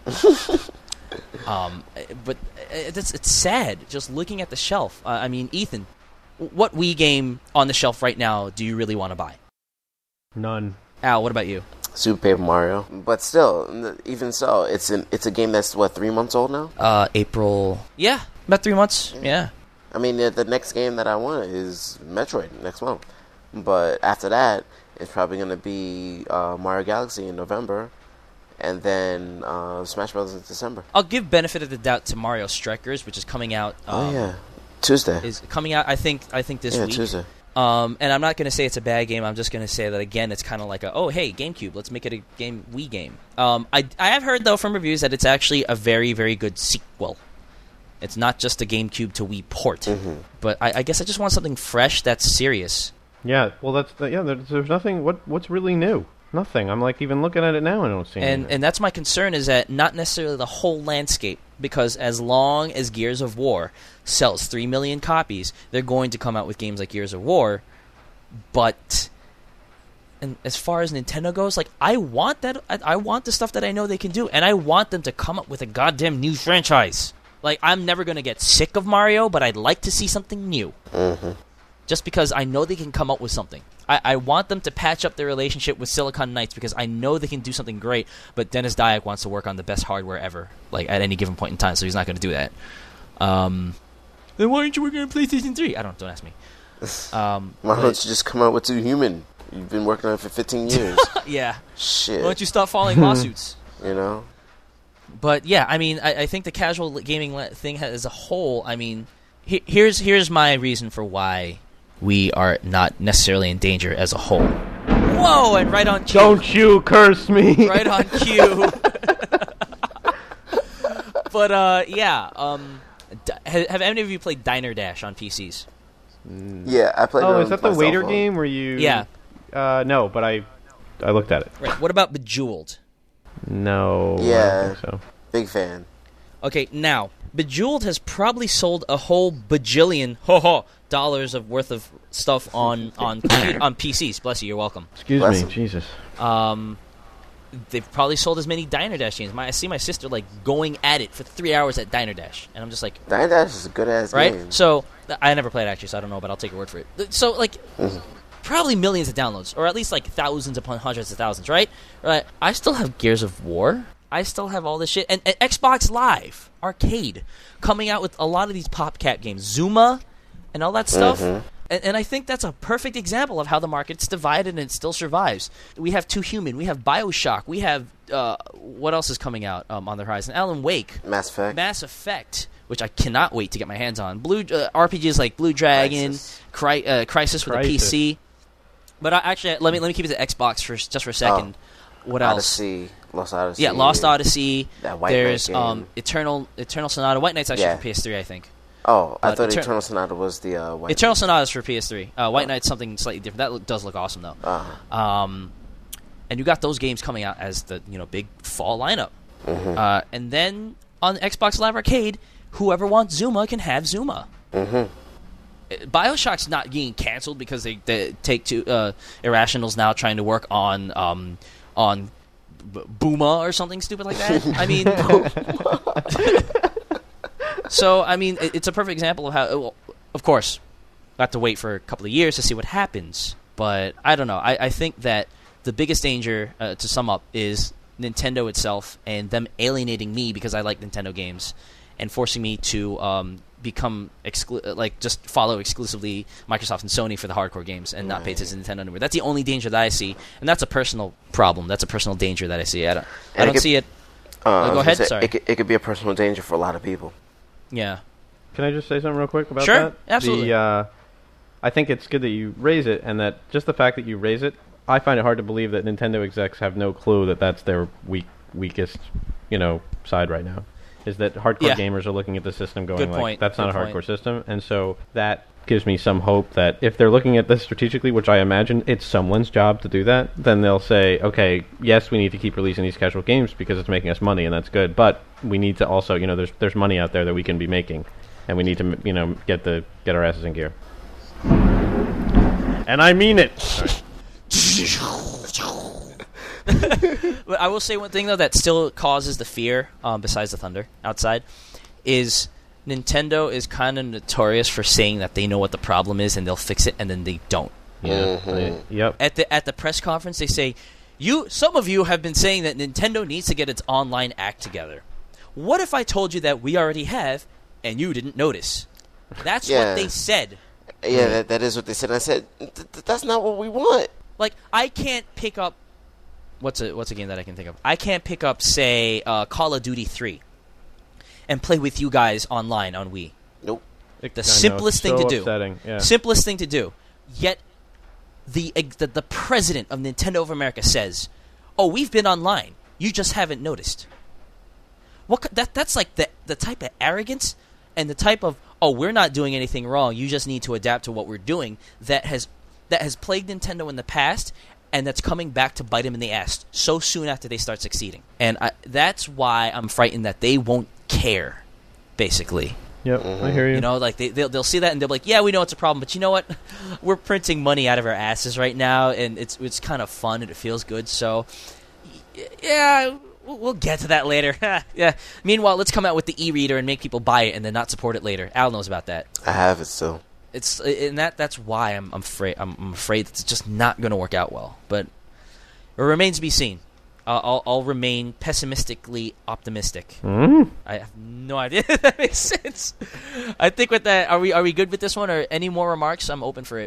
But it's sad, just looking at the shelf. I mean, Ethan, what Wii game on the shelf right now do you really want to buy? None. Al, what about you? Super Paper Mario. But still, even so, it's a game that's, 3 months old now? April. Yeah, about 3 months. Yeah. I mean, the next game that I want is Metroid next month. But after that, it's probably going to be Mario Galaxy in November. And then Smash Bros. In December. I'll give benefit of the doubt to Mario Strikers, which is coming out. Tuesday. Is coming out, I think this week. Tuesday. And I'm not going to say it's a bad game. I'm just going to say that, again, it's kind of like oh, hey, GameCube, let's make it a Wii game. I have heard, though, from reviews that it's actually a very, very good sequel. It's not just a GameCube to Wii port. Mm-hmm. But I guess I just want something fresh that's serious. Yeah, well, there's nothing. What's really new? Nothing. I'm like even looking at it now and I don't see anything. And that's my concern, is that not necessarily the whole landscape, because as long as Gears of War sells 3 million copies, they're going to come out with games like Gears of War. But and as far as Nintendo goes, like I want the stuff that I know they can do, and I want them to come up with a goddamn new franchise. Like, I'm never going to get sick of Mario, but I'd like to see something new. Mm-hmm. Just because I know they can come up with something. I want them to patch up their relationship with Silicon Knights, because I know they can do something great, but Dennis Dyack wants to work on the best hardware ever, like at any given point in time, so he's not going to do that. Then why aren't you working on PlayStation 3? Don't ask me. Why don't you just come out with 2 Human? You've been working on it for 15 years. Yeah. Shit. Why don't you stop filing lawsuits? You know? But yeah, I mean, I think the casual gaming thing as a whole, I mean, here's my reason for why we are not necessarily in danger as a whole. Whoa, and right on cue. Don't you curse me. Right on cue. But, yeah, have any of you played Diner Dash on PCs? Yeah, I played it on is that the my waiter cell phone. game where you... Yeah. No, but I looked at it. Right. What about Bejeweled? No. Yeah. I don't think so. Big fan. Okay, now, Bejeweled has probably sold a whole bajillion dollars of worth of stuff on PCs. Bless you, you're welcome. Excuse me, Jesus. They've probably sold as many Diner Dash games. I see my sister like going at it for 3 hours at Diner Dash, and I'm just like, Diner Dash is a good ass right? game. So I never played actually, so I don't know, but I'll take your word for it. So like, probably millions of downloads, or at least like thousands upon hundreds of thousands, right? Right. I still have Gears of War. I still have all this shit, and Xbox Live Arcade coming out with a lot of these PopCap games, Zuma, and all that stuff. And I think that's a perfect example of how the market's divided and it still survives. We have Too Human. We have BioShock. We have, what else is coming out on the horizon? Alan Wake. Mass Effect, which I cannot wait to get my hands on. RPGs like Blue Dragon, Crisis with a PC. But let me keep it to Xbox just for a second. What else? Lost Odyssey. Yeah, Lost Odyssey. That White There's Knight game. Eternal Sonata. White Knight's actually for PS3, I think. Oh, I thought Eternal Sonata was the White Knight. Eternal Sonata is for PS3. White Knight's something slightly different. That does look awesome though. And you got those games coming out as the big fall lineup. Mm-hmm. And then on Xbox Live Arcade, whoever wants Zuma can have Zuma. Mm-hmm. BioShock's not getting canceled because they take to Irrational's now trying to work on Booma or something stupid like that. I mean, so I mean, it's a perfect example of how. Well, of course, I have to wait for a couple of years to see what happens. But I don't know. I think that the biggest danger, to sum up, is Nintendo itself and them alienating me because I like Nintendo games and forcing me to become just follow exclusively Microsoft and Sony for the hardcore games and not pay attention to Nintendo anymore. That's the only danger that I see, and that's a personal problem. That's a personal danger that I see. I don't see it. Go ahead. Sorry. It could be a personal danger for a lot of people. Yeah. Can I just say something real quick about that? Sure, absolutely. I think it's good that you raise it, and that just the fact that you raise it, I find it hard to believe that Nintendo execs have no clue that that's their weakest, side right now. Is that hardcore gamers are looking at the system going that's not a hardcore system, and so that gives me some hope that if they're looking at this strategically, which I imagine it's someone's job to do that, then they'll say, okay, yes, we need to keep releasing these casual games because it's making us money, and that's good, but we need to also, there's money out there that we can be making, and we need to, get our asses in gear. And I mean it. But I will say one thing though that still causes the fear, besides the thunder outside, is Nintendo is kind of notorious for saying that they know what the problem is and they'll fix it, and then they don't. Yeah. Mm-hmm. Yep. At the press conference, they say, some of you have been saying that Nintendo needs to get its online act together. What if I told you that we already have and you didn't notice? That's what they said. Yeah, that is what they said. I said that's not what we want. Like, I can't pick up what's a game that I can think of? I can't pick up, say, Call of Duty 3 and play with you guys online on Wii. Nope. The simplest thing to do. Yeah. Simplest thing to do. Yet the president of Nintendo of America says, "Oh, we've been online. You just haven't noticed." That's like the type of arrogance and the type of, "Oh, we're not doing anything wrong. You just need to adapt to what we're doing." That has plagued Nintendo in the past, and that's coming back to bite them in the ass so soon after they start succeeding. And that's why I'm frightened that they won't care, basically. Yep, I hear you. Like they'll see that and they'll be like, "Yeah, we know it's a problem, but you know what? We're printing money out of our asses right now, and it's kind of fun and it feels good. So, yeah, we'll get to that later." Yeah. Meanwhile, let's come out with the e-reader and make people buy it and then not support it later. Al knows about that. I have it still. That's why I'm afraid. I'm afraid it's just not going to work out well. But it remains to be seen. I'll remain pessimistically optimistic. Mm. I have no idea if that makes sense. I think with that, are we good with this one, or any more remarks? I'm open for it.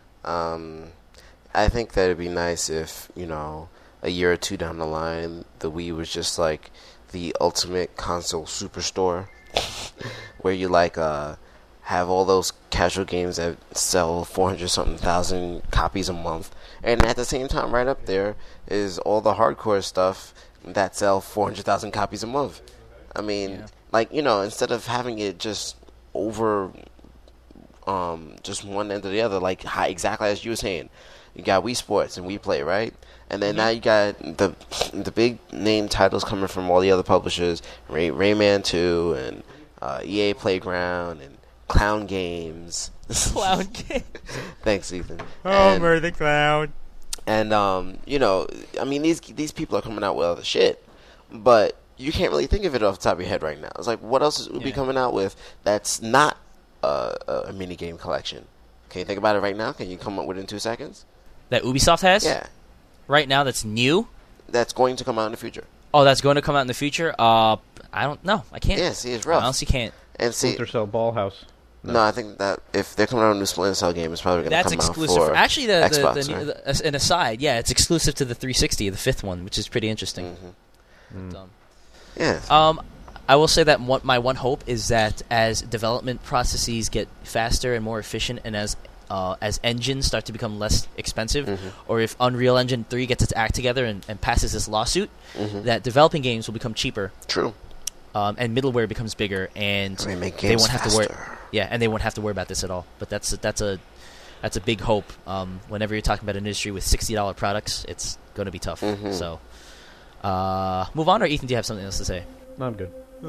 I think that it'd be nice if, a year or two down the line, the Wii was just like the ultimate console superstore, where you have all those casual games that sell 400-something thousand copies a month, and at the same time, right up there is all the hardcore stuff that sell 400,000 copies a month. I mean, instead of having it just over just one end or the other, exactly as you were saying, you got Wii Sports and Wii Play, right? And then now you got the big name titles coming from all the other publishers, Rayman 2 and EA Playground and Clown Games. Clown Games. Thanks, Ethan. Homer the Clown. And these people are coming out with other shit, but you can't really think of it off the top of your head right now. It's like, what else would be coming out with that's not a mini game collection? Can you think about it right now? Can you come up with it in 2 seconds? That Ubisoft has? Yeah. Right now, that's new. That's going to come out in the future. Oh, that's going to come out in the future. I don't know. I can't. Yeah, see, it's rough. I honestly can't. And see, Splinter Cell Ballhouse. No, I think that if they're coming out with a new Splinter Cell game, it's probably going to That's come out exclusive. for Actually, Xbox, right? an aside, yeah, it's exclusive to the 360, the fifth one, which is pretty interesting. But, Yeah. I will say that my one hope is that as development processes get faster and more efficient, and as engines start to become less expensive, or if Unreal Engine 3 gets its act together and passes this lawsuit, that developing games will become cheaper. True. And middleware becomes bigger, and they won't have to worry. Yeah, and they won't have to worry about this at all. But that's a big hope. Whenever you're talking about an industry with $60 products, it's going to be tough. So, move on, or Ethan, do you have something else to say? No, I'm good.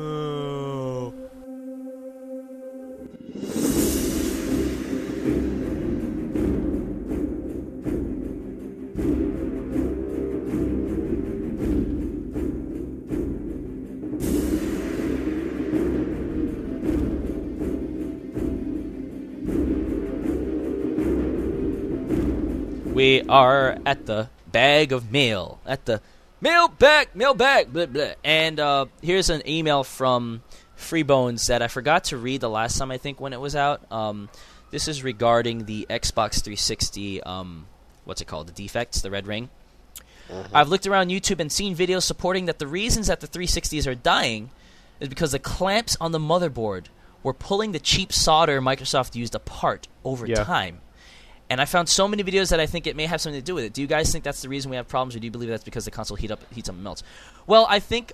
We are at the bag of mail. At the mailbag, blah, blah. And here's an email from Freebones that I forgot to read the last time, I think, when it was out. This is regarding the Xbox 360, what's it called? The defects, the red ring. I've looked around YouTube and seen videos supporting that the reasons that the 360s are dying is because the clamps on the motherboard were pulling the cheap solder Microsoft used apart over time. And I found so many videos that I think it may have something to do with it. Do you guys think that's the reason we have problems, or do you believe that's because the console heats up and melts? Well, I think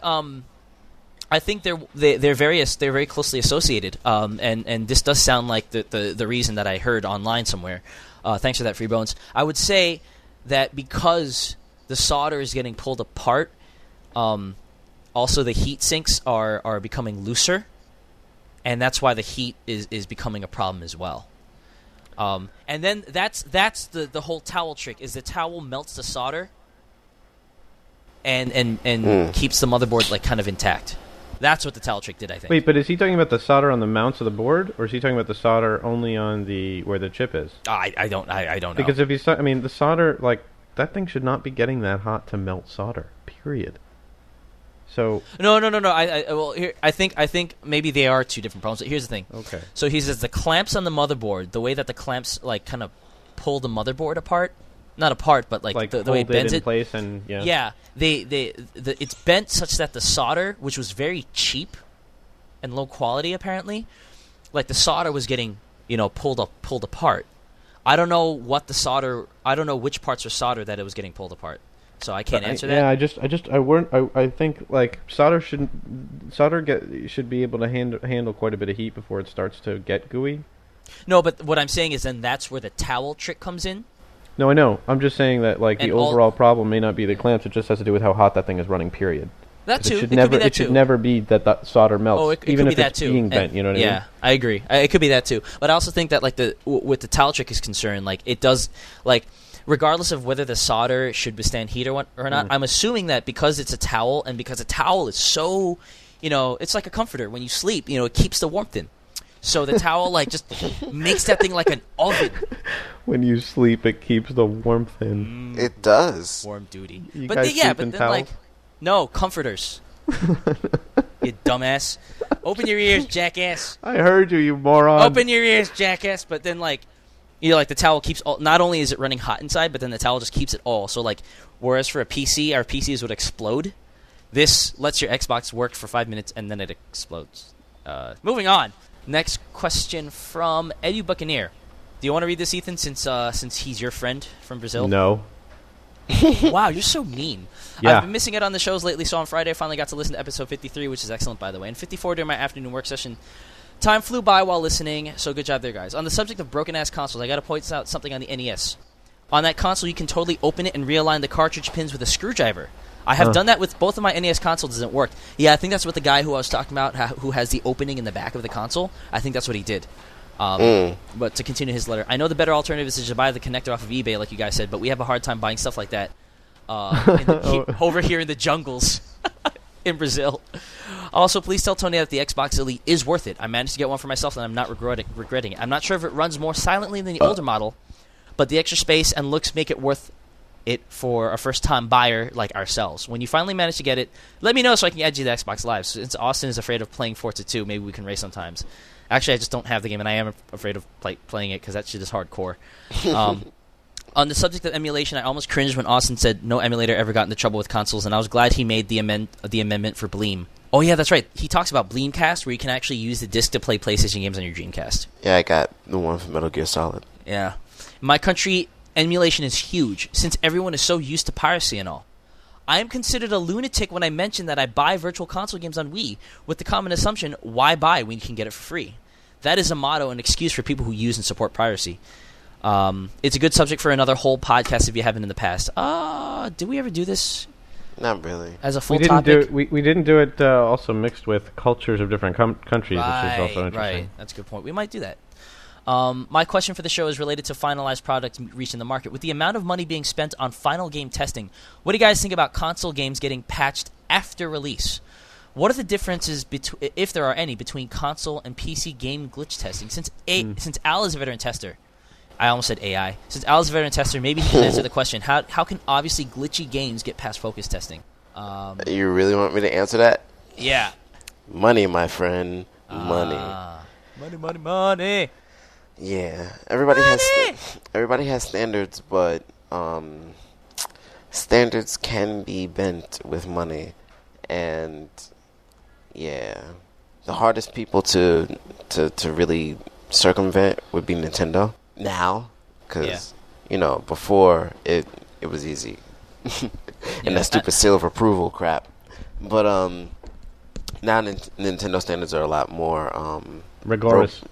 they're very closely associated. And this does sound like the reason that I heard online somewhere. Thanks for that, Freebones. I would say that because the solder is getting pulled apart, also the heat sinks are becoming looser, and that's why the heat is becoming a problem as well. And then that's the whole towel trick. Is the towel melts the solder and keeps the motherboard like kind of intact. That's what the towel trick did, I think. Wait, but is he talking about the solder on the mounts of the board, or is he talking about the solder only on where the chip is? I don't know. Because if he's, the solder, like, that thing should not be getting that hot to melt solder. Period. So no. I think maybe they are two different problems. Here's the thing. Okay. So he says the clamps on the motherboard, the way that the clamps like kind of pull the motherboard apart, not apart, but like the way it bends it in place, and it's bent such that the solder, which was very cheap and low quality apparently, like the solder was getting pulled apart. I don't know what the solder. I don't know which parts are solder that it was getting pulled apart. So I can't answer that. Yeah, I think like solder should be able to handle quite a bit of heat before it starts to get gooey. No, but what I'm saying is then that's where the towel trick comes in. No, I know. I'm just saying that like the overall problem may not be the clamps. It just has to do with how hot that thing is running. Period. That too. It should never be that solder melts, even if it's being bent. You know what I mean? Yeah, I agree. It could be that too. But I also think that like with the towel trick is concerned, like it does like. Regardless of whether the solder should withstand heat or not, I'm assuming that because it's a towel and because a towel is so, it's like a comforter. When you sleep, it keeps the warmth in. So the towel like just makes that thing like an oven. When you sleep, it keeps the warmth in. It does. Warm duty. You guys sleep in towels? Like, no, comforters. You dumbass. Open your ears, jackass. I heard you moron. Open your ears, jackass. But then like the towel keeps all. Not only is it running hot inside, but then the towel just keeps it all. So, like, whereas for a PC, our PCs would explode, this lets your Xbox work for 5 minutes and then it explodes. Moving on. Next question from Edu Buccaneer. Do you want to read this, Ethan, since he's your friend from Brazil? No. Wow, you're so mean. Yeah. I've been missing out on the shows lately, so on Friday I finally got to listen to episode 53, which is excellent, by the way, and 54 during my afternoon work session. Time flew by while listening, so good job there, guys. On the subject of broken-ass consoles, I got to point out something on the NES. On that console, you can totally open it and realign the cartridge pins with a screwdriver. I have done that with both of my NES consoles. It doesn't work. Yeah, I think that's what the guy who I was talking about, who has the opening in the back of the console, I think that's what he did. But to continue his letter, I know the better alternative is to buy the connector off of eBay, like you guys said, but we have a hard time buying stuff like that over here in the jungles in Brazil. Also, please tell Tony that the Xbox Elite is worth it. I managed to get one for myself, and I'm not regretting it. I'm not sure if it runs more silently than the older model, but the extra space and looks make it worth it for a first-time buyer like ourselves. When you finally manage to get it, let me know so I can add you to Xbox Live. Since Austin is afraid of playing Forza 2, maybe we can race sometimes. Actually, I just don't have the game, and I am afraid of playing it because that shit is hardcore. On the subject of emulation, I almost cringed when Austin said no emulator ever got into trouble with consoles, and I was glad he made the amendment for Bleem. Oh, yeah, that's right. He talks about Bleemcast, where you can actually use the disc to play PlayStation games on your Dreamcast. Yeah, I got the one from Metal Gear Solid. Yeah. In my country, emulation is huge, since everyone is so used to piracy and all. I am considered a lunatic when I mention that I buy virtual console games on Wii, with the common assumption, why buy when you can get it for free? That is a motto and excuse for people who use and support piracy. It's a good subject for another whole podcast if you haven't in the past. Did we ever do this? Not really. As a full we didn't topic? We didn't do it also mixed with cultures of different countries, which is also interesting. Right, that's a good point. We might do that. My question for the show is related to finalized products reaching the market. With the amount of money being spent on final game testing, what do you guys think about console games getting patched after release? What are the differences, if there are any, between console and PC game glitch testing? Since Al is a veteran tester, I almost said AI. Since Al is a veteran tester, maybe he can answer the question. How can obviously glitchy games get past focus testing? You really want me to answer that? Yeah. Money, my friend. Money. Money. Yeah. Everybody has standards, but standards can be bent with money. And yeah, the hardest people to really circumvent would be Nintendo now, because before it was easy, and that stupid seal of approval crap. But now Nintendo standards are a lot more rigorous.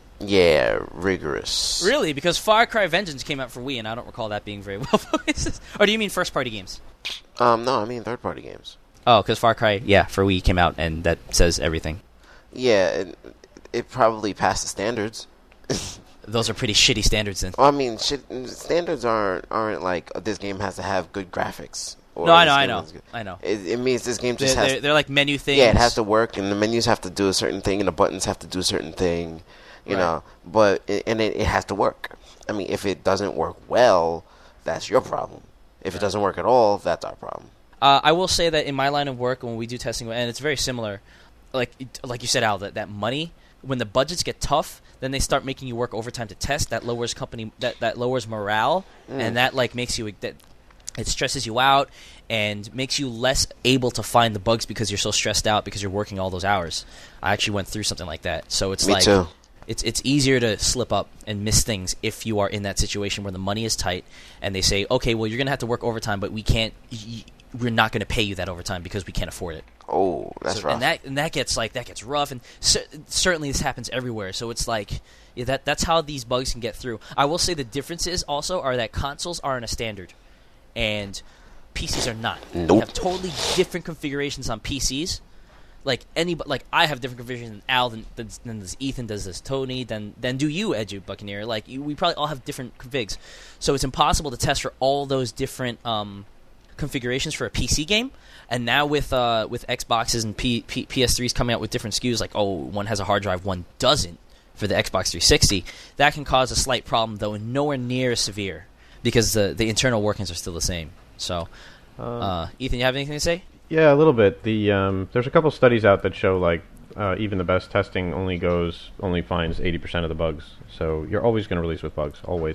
Rigorous. Really? Because Far Cry Vengeance came out for Wii, and I don't recall that being very well focused. Or do you mean first-party games? No, I mean third-party games. Oh, because Far Cry, for Wii came out, and that says everything. Yeah, it probably passed the standards. Those are pretty shitty standards, then. Well, I mean, standards aren't like this game has to have good graphics. No, I know. It means this game just has. They're like menu things. Yeah, it has to work, and the menus have to do a certain thing, and the buttons have to do a certain thing. You know, but it has to work. I mean, if it doesn't work well, that's your problem. If it doesn't work at all, that's our problem. I will say that in my line of work, when we do testing, and it's very similar, like you said, Al, that money, when the budgets get tough, then they start making you work overtime to test. That lowers that lowers morale, and that makes you it stresses you out and makes you less able to find the bugs because you're so stressed out because you're working all those hours. I actually went through something like that, so it's Me too. It's easier to slip up and miss things if you are in that situation where the money is tight and they say, okay, well, you're going to have to work overtime, but we're not going to pay you that overtime because we can't afford it. Oh, that's rough. And that gets rough, and certainly this happens everywhere. So it's like that's how these bugs can get through. I will say the differences also are that consoles are in a standard, and PCs are not. Nope. We have totally different configurations on PCs. Like I have different configurations than Al, than does Ethan, does this Tony, than do you, Edu Buccaneer. Like we probably all have different configs, so it's impossible to test for all those different configurations for a PC game. And now with Xboxes and PS3s coming out with different SKUs, like one has a hard drive, one doesn't for the Xbox 360, that can cause a slight problem, though nowhere near as severe because the internal workings are still the same. So, Ethan, you have anything to say? Yeah, a little bit. There's a couple studies out that show even the best testing only finds 80% of the bugs. So you're always going to release with bugs, always.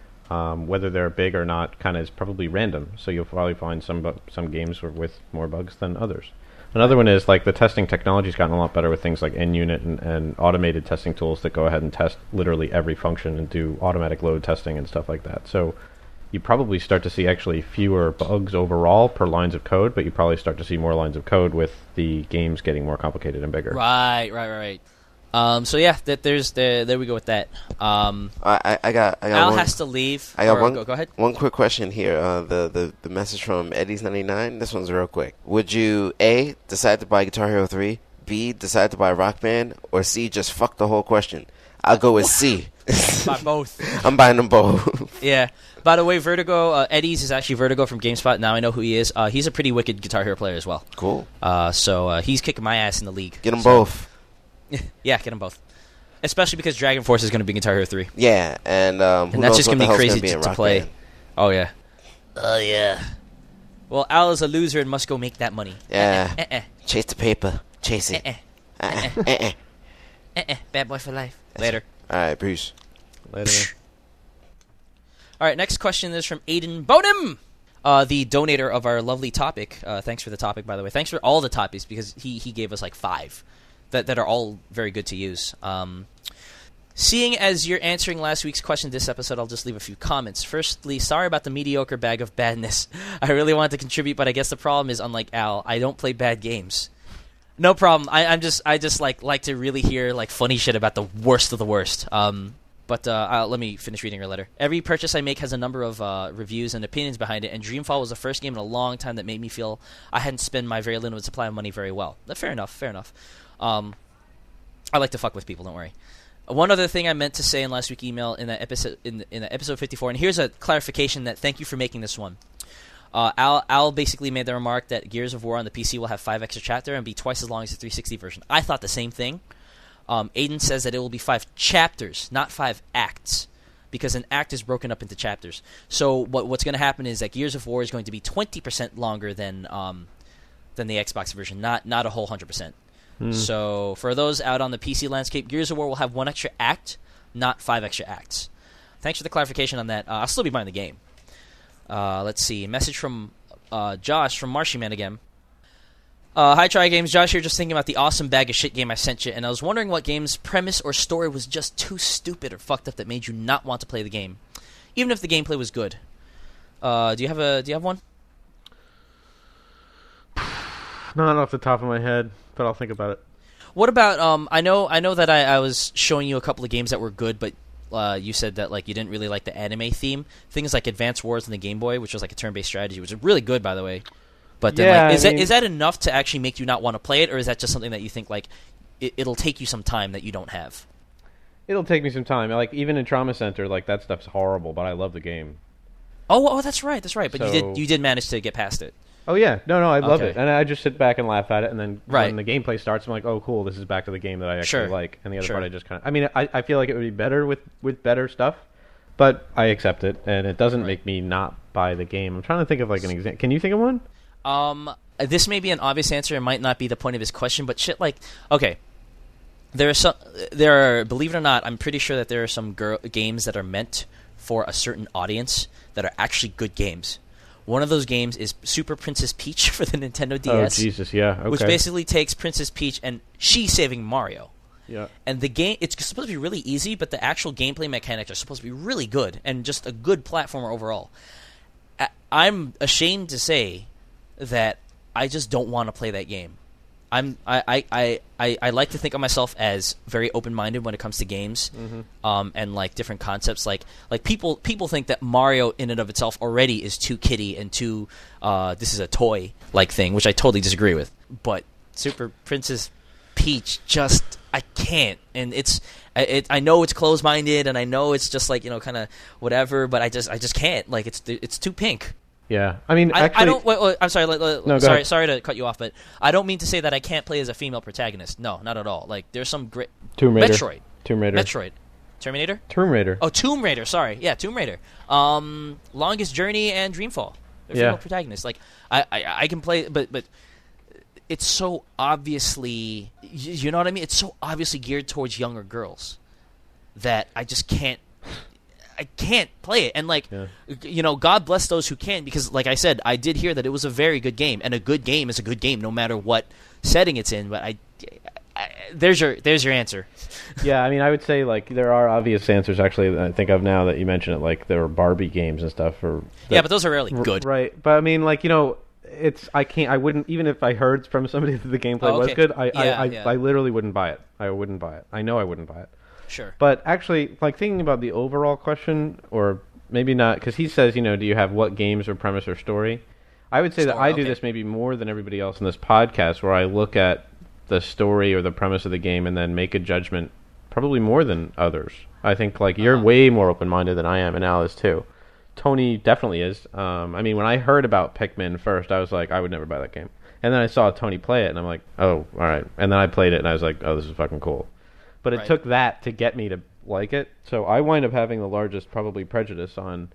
Whether they're big or not, kind of is probably random. So you'll probably find some games with more bugs than others. Another one is the testing technology's gotten a lot better with things like NUnit and automated testing tools that go ahead and test literally every function and do automatic load testing and stuff like that. So you probably start to see actually fewer bugs overall per lines of code, but you probably start to see more lines of code with the games getting more complicated and bigger. Right. So yeah, there we go with that. I got Al has to leave. I got go ahead. One quick question here. The message from Eddie's99. This one's real quick. Would you A, decide to buy Guitar Hero 3, B, decide to buy Rock Band, or C, just fuck the whole question? I'll go with C. Buy both. I'm buying them both. Yeah. By the way, Vertigo, Eddie's is actually Vertigo from GameSpot. Now I know who he is. He's a pretty wicked Guitar Hero player as well. Cool. So he's kicking my ass in the league. Get them both. Yeah, get them both. Especially because Dragon Force is going to be Guitar Hero 3. Yeah, and that's just going to be crazy to play. Band. Oh, yeah. Oh, yeah. Well, Al is a loser and must go make that money. Yeah. Chase the paper. Chase it. Bad boy for life. Later. All right, peace. Later. All right, next question is from Aiden Bonham, the donator of our lovely topic. Thanks for the topic, by the way. Thanks for all the topics, because he gave us like 5 that are all very good to use. Seeing as you're answering last week's question this episode, I'll just leave a few comments. Firstly, sorry about the mediocre bag of badness. I really wanted to contribute, but I guess the problem is, unlike Al, I don't play bad games. No problem. I just like to really hear like funny shit about the worst of the worst. But let me finish reading your letter. Every purchase I make has a number of reviews and opinions behind it, and Dreamfall was the first game in a long time that made me feel I hadn't spent my very limited supply of money very well. Fair enough. I like to fuck with people, don't worry. One other thing I meant to say in last week's email in that episode in episode 54, and here's a clarification that thank you for making this one. Al basically made the remark that Gears of War on the PC will have 5 extra chapters and be twice as long as the 360 version. I thought the same thing. Aiden says that it will be 5 chapters, not 5 acts, because an act is broken up into chapters. So what's going to happen is that Gears of War is going to be 20% longer than the Xbox version, not a whole 100%. So for those out on the PC landscape, Gears of War will have 1 extra act, not 5 extra acts. Thanks for the clarification on that. I'll still be buying the game. Let's see. Message from Josh from Marshy Man again. Hi, Try Games. Josh here, just thinking about the awesome bag of shit game I sent you, and I was wondering what game's premise or story was just too stupid or fucked up that made you not want to play the game, even if the gameplay was good. Do you have one? Not off the top of my head, but I'll think about it. What about I know that I was showing you a couple of games that were good, but you said that like you didn't really like the anime theme. Things like Advance Wars on the Game Boy, which was like a turn-based strategy, which is really good, by the way. But then, Yeah, is that enough to actually make you not want to play it, or is that just something that you think like it'll take you some time that you don't have? It'll take me some time. Like even in Trauma Center, like that stuff's horrible, but I love the game. Oh, that's right. But So- you did manage to get past it. Oh yeah, no, I love Okay. it, and I just sit back and laugh at it, and then Right. when the gameplay starts, I'm like, oh cool, this is back to the game that I actually Sure. like, and the other Sure. part I just kind of, I mean, I feel like it would be better with better stuff, but I accept it, and it doesn't make me not buy the game. I'm trying to think of like an example. Can you think of one? This may be an obvious answer. It might not be the point of his question, but shit like, okay, there are, believe it or not, I'm pretty sure that there are some games that are meant for a certain audience that are actually good games. One of those games is Super Princess Peach for the Nintendo DS. Oh Jesus, yeah, okay. Which basically takes Princess Peach and she's saving Mario. yeah. And the game, it's supposed to be really easy, but the actual gameplay mechanics are supposed to be really good and just a good platformer overall. I'm ashamed to say that I just don't want to play that game. I like to think of myself as very open-minded when it comes to games, and like different concepts. Like people think that Mario in and of itself already is too kiddie and too this is a toy like thing, which I totally disagree with. But Super Princess Peach, just I can't, and I know it's closed-minded, and I know it's just like kind of whatever, but I just can't. Like it's too pink. Yeah, I mean, actually, I don't. Wait, I'm sorry. go sorry, ahead. sorry to cut you off, but I don't mean to say that I can't play as a female protagonist. No, not at all. Like there's some great Tomb Raider. Metroid, Terminator. Tomb Raider. Oh, Tomb Raider. Sorry, yeah, Tomb Raider. Longest Journey and Dreamfall. They're Yeah. female protagonists. Like I can play, but it's so obviously, you know what I mean? It's so obviously geared towards younger girls that I just can't. I can't play it, and God bless those who can, because like I said, I did hear that it was a very good game, and a good game is a good game no matter what setting it's in. But there's your answer. Yeah, I mean, I would say like there are obvious answers actually that I think of now that you mention it. Like there were Barbie games and stuff. Yeah, but those are rarely good. Right? But I mean, like I wouldn't, even if I heard from somebody that the gameplay was good. I literally wouldn't buy it. I wouldn't buy it. I know I wouldn't buy it. Sure. But actually, like thinking about the overall question, or maybe not, because he says, do you have what games or premise or story? I would say that I do this maybe more than everybody else in this podcast, where I look at the story or the premise of the game and then make a judgment, probably more than others. I think like you're way more open-minded than I am, and Al is too. Tony definitely is. I mean, when I heard about Pikmin first, I was like, I would never buy that game. And then I saw Tony play it, and I'm like, oh, all right. And then I played it, and I was like, oh, this is fucking cool. But it took that to get me to like it. So I wind up having the largest probably prejudice on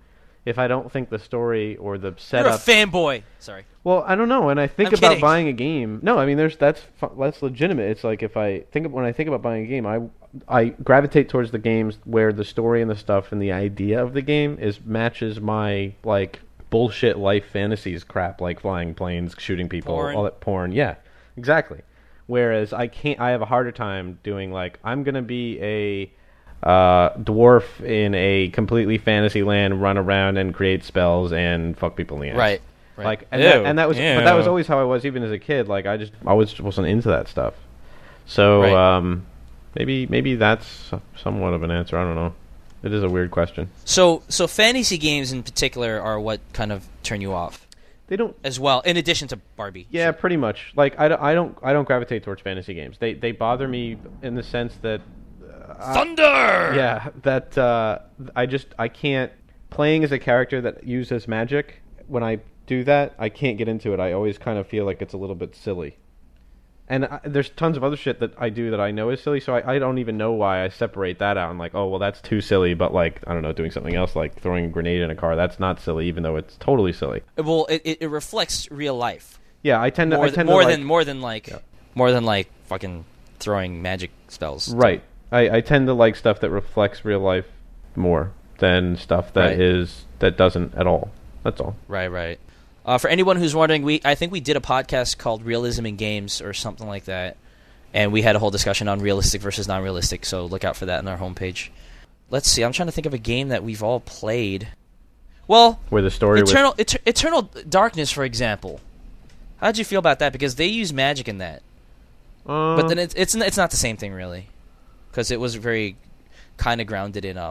if I don't think the story or the You're a setup. fanboy. Sorry. Well, I don't know. When I think I'm about kidding. buying a game, no, I mean that's legitimate. It's like when I think about buying a game, I gravitate towards the games where the story and the stuff and the idea of the game matches my like bullshit life fantasies crap, like flying planes, shooting people, Porn. all that porn. Yeah, exactly. Whereas I have a harder time doing like I'm gonna be a dwarf in a completely fantasy land, run around and create spells and fuck people in the ass. Right. Like Ew, that was, but that was always how I was even as a kid. Like I wasn't into that stuff. So Right. maybe that's somewhat of an answer. I don't know. It is a weird question. So fantasy games in particular are what kind of turn you off They don't. as well, in addition to Barbie. Yeah, pretty much. Like I don't gravitate towards fantasy games. They bother me in the sense that Thunder. yeah, that I can't playing as a character that uses magic. When I do that, I can't get into it. I always kind of feel like it's a little bit silly. And there's tons of other shit that I do that I know is silly, so I don't even know why I separate that out. I'm like, oh, well, that's too silly, but like, I don't know, doing something else like throwing a grenade in a car, that's not silly, even though it's totally silly. Well, it reflects real life. Yeah, I tend to more than like fucking throwing magic spells. Right. I tend to like stuff that reflects real life more than stuff that Right. that doesn't at all. That's all. Right. For anyone who's wondering, I think we did a podcast called Realism in Games or something like that, and we had a whole discussion on realistic versus non-realistic, so look out for that on our homepage. Let's see, I'm trying to think of a game that we've all played. Well, Where the story Eternal Darkness, for example. How did you feel about that? Because they use magic in that. But then it's not the same thing, really. Because it was very kind of grounded in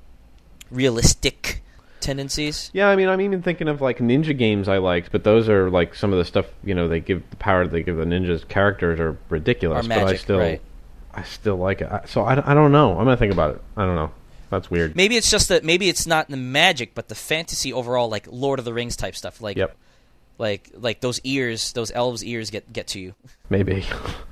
realistic tendencies. Yeah, I mean, I'm even thinking of like ninja games I liked, but those are like some of the stuff, they give the power they give the ninjas characters are ridiculous, Or magic, but I still like it. So I don't know. I'm gonna think about it. I don't know. That's weird. Maybe it's just that maybe it's not the magic, but the fantasy overall, like Lord of the Rings type stuff. Like, Yep. like those elves' ears get to you. Maybe.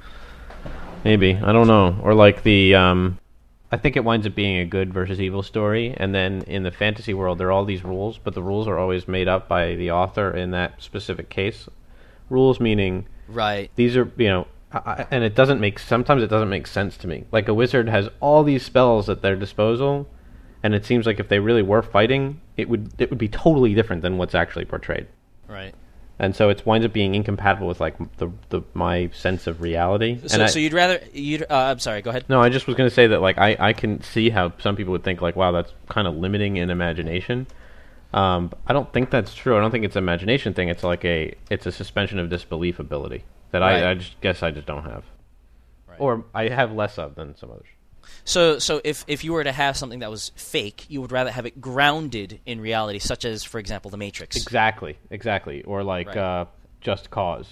Maybe. I don't know. Or like the I think it winds up being a good versus evil story, and then in the fantasy world there are all these rules, but the rules are always made up by the author in that specific case. Rules meaning Right. these are, and sometimes it doesn't make sense to me. Like a wizard has all these spells at their disposal, and it seems like if they really were fighting, it would be totally different than what's actually portrayed. Right. And so it winds up being incompatible with like my sense of reality. So, I'm sorry. Go ahead. No, I just was going to say that like I can see how some people would think like, wow, that's kind of limiting in imagination. I don't think that's true. I don't think it's an imagination thing. It's like it's a suspension of disbelief ability that Right. I just guess I just don't have, or I have less of than some others. So if you were to have something that was fake, you would rather have it grounded in reality, such as, for example, The Matrix. Exactly, or like Right. Just Cause,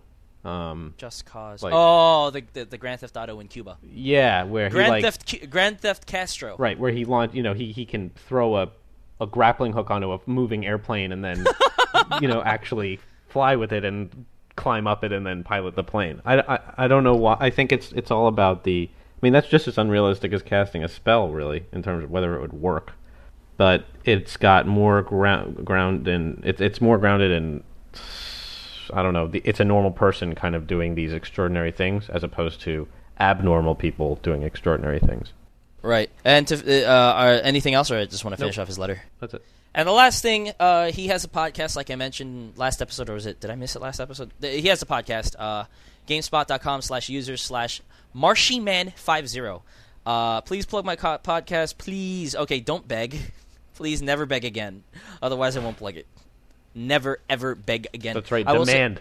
Just Cause. The Grand Theft Auto in Cuba. Yeah, where Grand Theft Castro. Right, where he can throw a grappling hook onto a moving airplane and then actually fly with it and climb up it and then pilot the plane. I don't know why. I think it's all about the. I mean, that's just as unrealistic as casting a spell, really, in terms of whether it would work. But it's got more ground in. It's more grounded in. I don't know. It's a normal person kind of doing these extraordinary things, as opposed to abnormal people doing extraordinary things. Right. And anything else, or I just want to finish off his letter? That's it. And the last thing, he has a podcast, like I mentioned last episode, or did I miss it last episode? He has a podcast, GameSpot.com/users/MarshyMan50. Please plug my podcast, please. Okay, don't beg. Please never beg again. Otherwise, I won't plug it. Never, ever beg again. That's right, I will demand.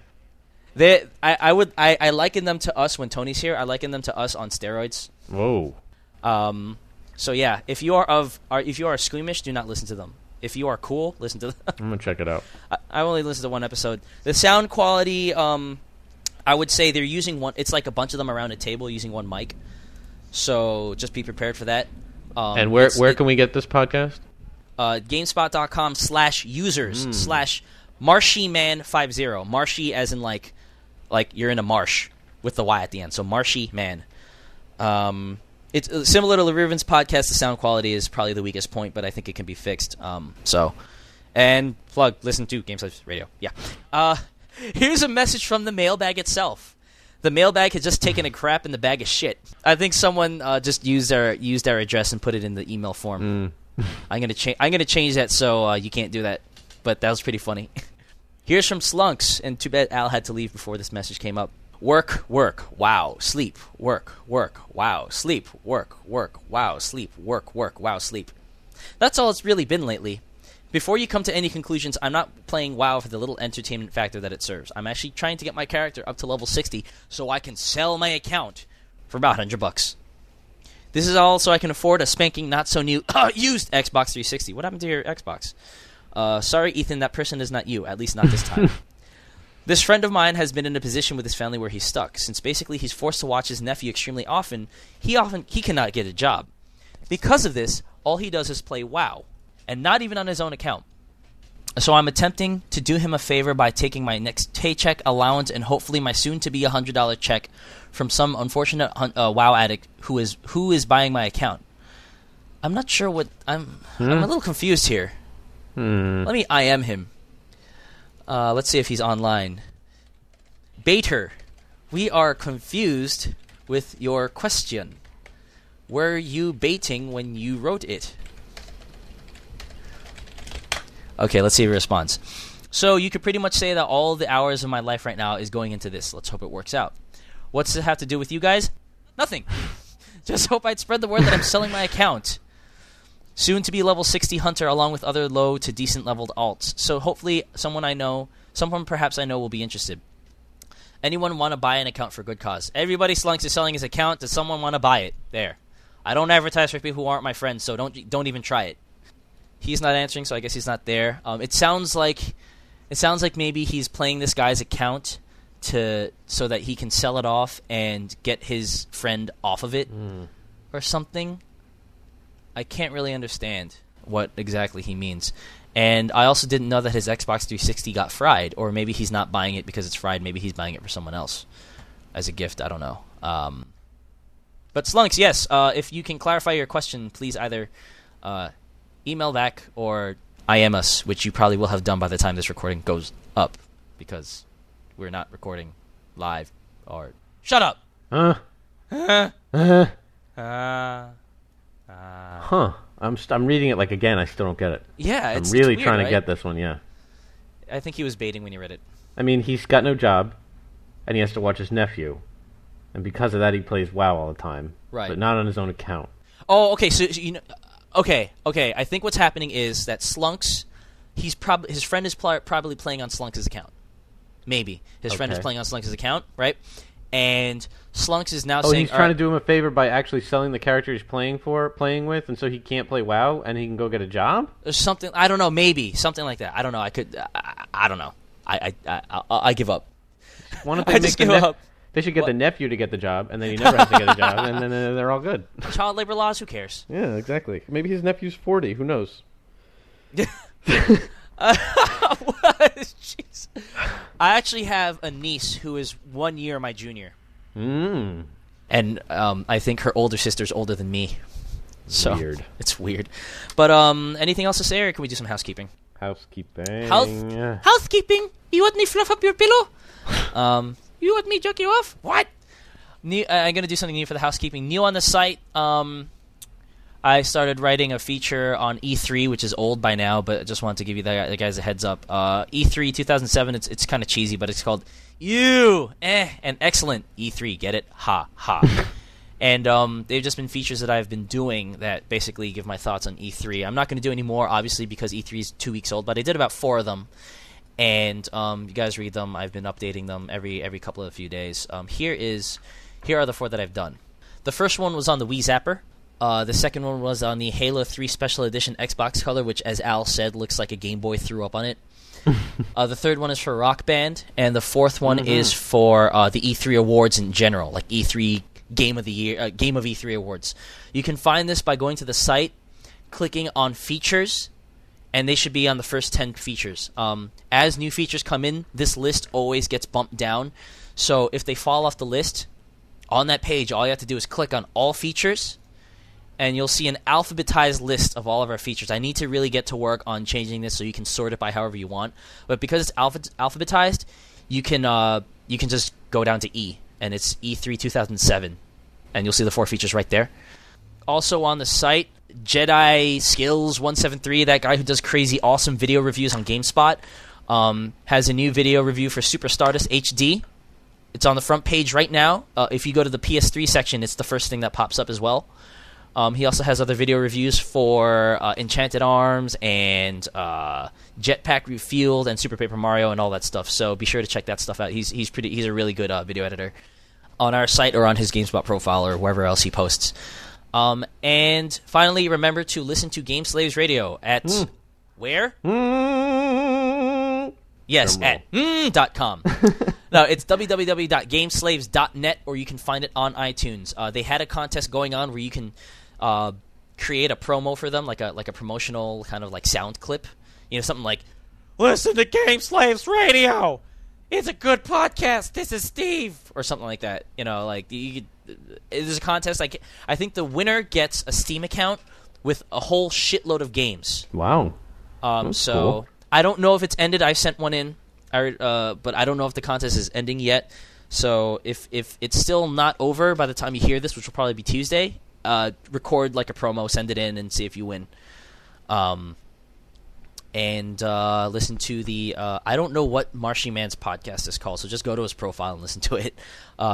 I liken them to us when Tony's here. I liken them to us on steroids. Whoa. So yeah, if you are squeamish, do not listen to them. If you are cool, listen to them. I'm going to check it out. I only listened to one episode. The sound quality, I would say they're using one. It's like a bunch of them around a table using one mic. So just be prepared for that. And where can we get this podcast? GameSpot.com/users/MarshyMan50. Marshy as in like you're in a marsh with the Y at the end. So Marshy Man. It's similar to LaRuven's podcast. The sound quality is probably the weakest point, but I think it can be fixed. So And listen to Game Slice Radio. Yeah. Here's a message from the mailbag itself. The mailbag had just taken a crap in the bag of shit. I think someone just used our address and put it in the email form. I'm gonna change that so you can't do that. But that was pretty funny. Here's from Slunks, and too bad Al had to leave before this message came up. Work, wow, sleep, work, wow, sleep, work, wow, sleep, work, wow, sleep. That's all it's really been lately. Before you come to any conclusions, I'm not playing WoW for the little entertainment factor that it serves. I'm actually trying to get my character up to level 60 so I can sell my account for about $100. This is all so I can afford a spanking not-so-new used Xbox 360. What happened to your Xbox? Sorry, Ethan, that person is not you, at least not this time. This friend of mine has been in a position with his family where he's stuck. Since basically he's forced to watch his nephew extremely often, he cannot get a job. Because of this, all he does is play WoW. And not even on his own account. So I'm attempting to do him a favor by taking my next paycheck, allowance, and hopefully my soon-to-be $100 check from some unfortunate WoW addict who is buying my account. I'm not sure what... I'm a little confused here. Let me IM him. Let's see if he's online. Baiter, we are confused with your question. Were you baiting when you wrote it? Okay, let's see if he responds. So you could pretty much say that all the hours of my life right now is going into this. Let's hope it works out. What's it have to do with you guys? Nothing. Just hope I'd spread the word that I'm selling my account. Soon to be level 60 hunter along with other low to decent leveled alts. So hopefully someone perhaps I know will be interested. Anyone want to buy an account for good cause? Everybody Slunks is selling his account. Does someone want to buy it? There. I don't advertise for people who aren't my friends, so don't even try it. He's not answering, so I guess he's not there. It sounds like maybe he's playing this guy's account so that he can sell it off and get his friend off of it or something. I can't really understand what exactly he means. And I also didn't know that his Xbox 360 got fried, or maybe he's not buying it because it's fried. Maybe he's buying it for someone else as a gift. I don't know. But Slunks, yes, if you can clarify your question, please either email back or IM us, which you probably will have done by the time this recording goes up, because we're not recording live. Or shut up. I'm reading it again. I still don't get it. Yeah, I'm really weird, trying right? to get this one. Yeah. I think he was baiting when he read it. I mean, he's got no job, and he has to watch his nephew, and because of that, he plays WoW all the time. Right. But not on his own account. Oh, okay. So you know. Okay. I think what's happening is that Slunks, his friend is probably playing on Slunks' account. Maybe his friend is playing on Slunks' account, right? And Slunks is now saying, he's trying to do him a favor by actually selling the character he's playing with, and so he can't play WoW, and he can go get a job. Or something. I don't know. Maybe something like that. I don't know. I don't know. I give up. Why don't they just give up. They should get the nephew to get the job, and then he never has to get a job, and then they're all good. Child labor laws, who cares? Yeah, exactly. Maybe his nephew's 40. Who knows? Jeez. I actually have a niece who is 1 year my junior. And I think her older sister's older than me. So weird. It's weird. But anything else to say, or can we do some housekeeping? Housekeeping. Housekeeping? You want me fluff up your pillow? You want me jerk you off? What? I'm going to do something new for the housekeeping. New on the site, I started writing a feature on E3, which is old by now, but I just wanted to give you the guys a heads up. E3 2007, it's kind of cheesy, but it's called an excellent E3. Get it? Ha, ha. And they've just been features that I've been doing that basically give my thoughts on E3. I'm not going to do any more, obviously, because E3 is 2 weeks old, but I did about 4 of them. And you guys read them. I've been updating them every couple of few days. Here are the 4 that I've done. The first one was on the Wii Zapper. The second one was on the Halo 3 Special Edition Xbox color, which, as Al said, looks like a Game Boy threw up on it. The third one is for Rock Band, and the fourth one is for the E3 awards in general, like E3 Game of the Year, Game of E3 awards. You can find this by going to the site, clicking on features, and they should be on the first 10 features. As new features come in, this list always gets bumped down. So if they fall off the list, on that page, all you have to do is click on all features, and you'll see an alphabetized list of all of our features. I need to really get to work on changing this so you can sort it by however you want. But because it's alphabetized, you can just go down to E, and it's E3 2007, and you'll see the 4 features right there. Also on the site, Jedi Skills 173, that guy who does crazy awesome video reviews on GameSpot, has a new video review for Super Stardust HD. It's on the front page right now. If you go to the PS3 section, it's the first thing that pops up as well. He also has other video reviews for Enchanted Arms and Jetpack Refueled and Super Paper Mario and all that stuff. So be sure to check that stuff out. He's a really good video editor on our site or on his GameSpot profile or wherever else he posts. And finally, remember to listen to Game Slaves Radio at where? Yes, at .com. No, it's www.gameslaves.net, or you can find it on iTunes. They had a contest going on where you can create a promo for them, like a promotional kind of like sound clip. You know, something like, "Listen to Game Slaves Radio. It's a good podcast. This is Steve," or something like that. You know, like there's a contest. Like I think the winner gets a Steam account with a whole shitload of games. Wow. So cool. I don't know if it's ended. I sent one in, but I don't know if the contest is ending yet. So if it's still not over by the time you hear this, which will probably be Tuesday, record like a promo, send it in, and see if you win. And listen to the I don't know what Marshy Man's podcast is called, so just go to his profile and listen to it.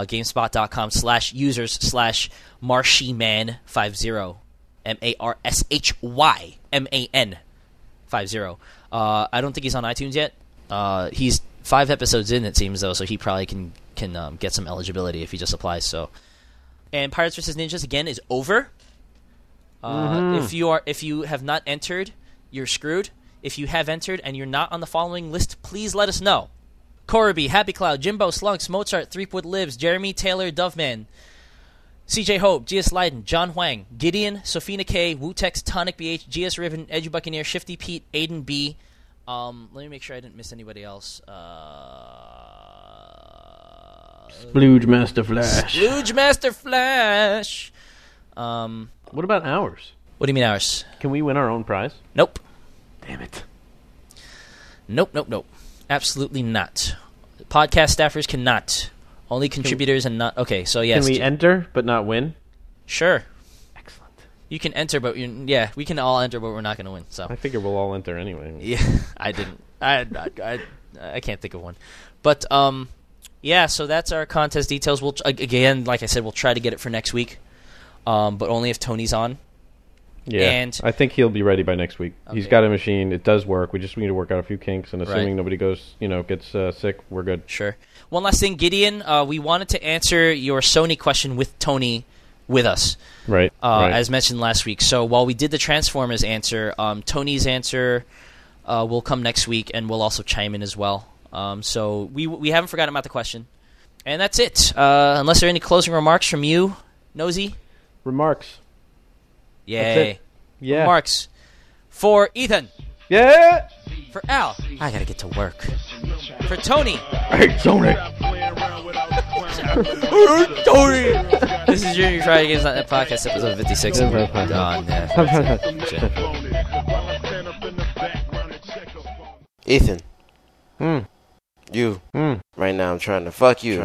GameSpot.com/users/MarshyMan50 MARSHYMAN 50. I don't think he's on iTunes yet. He's 5 episodes in, it seems, though, so he probably can get some eligibility if he just applies. So, and Pirates vs. Ninjas again is over. If you have not entered, you're screwed. If you have entered and you're not on the following list, please let us know: Coraby, Happy Cloud, Jimbo, Slunks, Mozart, Threepwood Lives, Jeremy, Taylor, Doveman, CJ Hope, GS Leiden, John Huang, Gideon, Sofina K, Wutex, Tonic BH, GS Riven, Edu Buccaneer, Shifty Pete, Aiden B. Let me make sure I didn't miss anybody else. Splooge Master Flash. Splooge Master Flash. What about ours? What do you mean ours? Can we win our own prize? Nope. Damn it. Nope. Absolutely not. Podcast staffers cannot. Only contributors and not... Okay, so yes. Can we enter but not win? Sure. Excellent. You can enter, but... we can all enter, but we're not going to win. So I figure we'll all enter anyway. Yeah, I didn't. I can't think of one. But, yeah, so that's our contest details. We'll again, like I said, we'll try to get it for next week, but only if Tony's on. Yeah, and I think he'll be ready by next week. Okay. He's got a machine. It does work. We just need to work out a few kinks, and assuming Right. nobody gets sick, we're good. Sure. One last thing, Gideon, we wanted to answer your Sony question with Tony with us. Right. As mentioned last week. So while we did the Transformers answer, Tony's answer will come next week, and we'll also chime in as well. So we haven't forgotten about the question. And that's it. Unless there are any closing remarks from you, Nosy? Remarks. Yay. That's it. Yeah. Remarks. For Ethan. Yeah. For Al. I gotta get to work. For Tony. Hey, Tony. Tony. This is Junior Friday Games Net Podcast, episode 56. Ethan. You. Right now I'm trying to fuck you.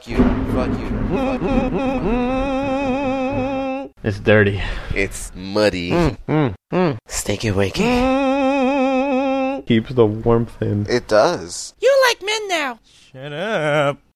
It's dirty. It's muddy. Stinky winky. Keeps the warmth in. It does. You like men now. Shut up.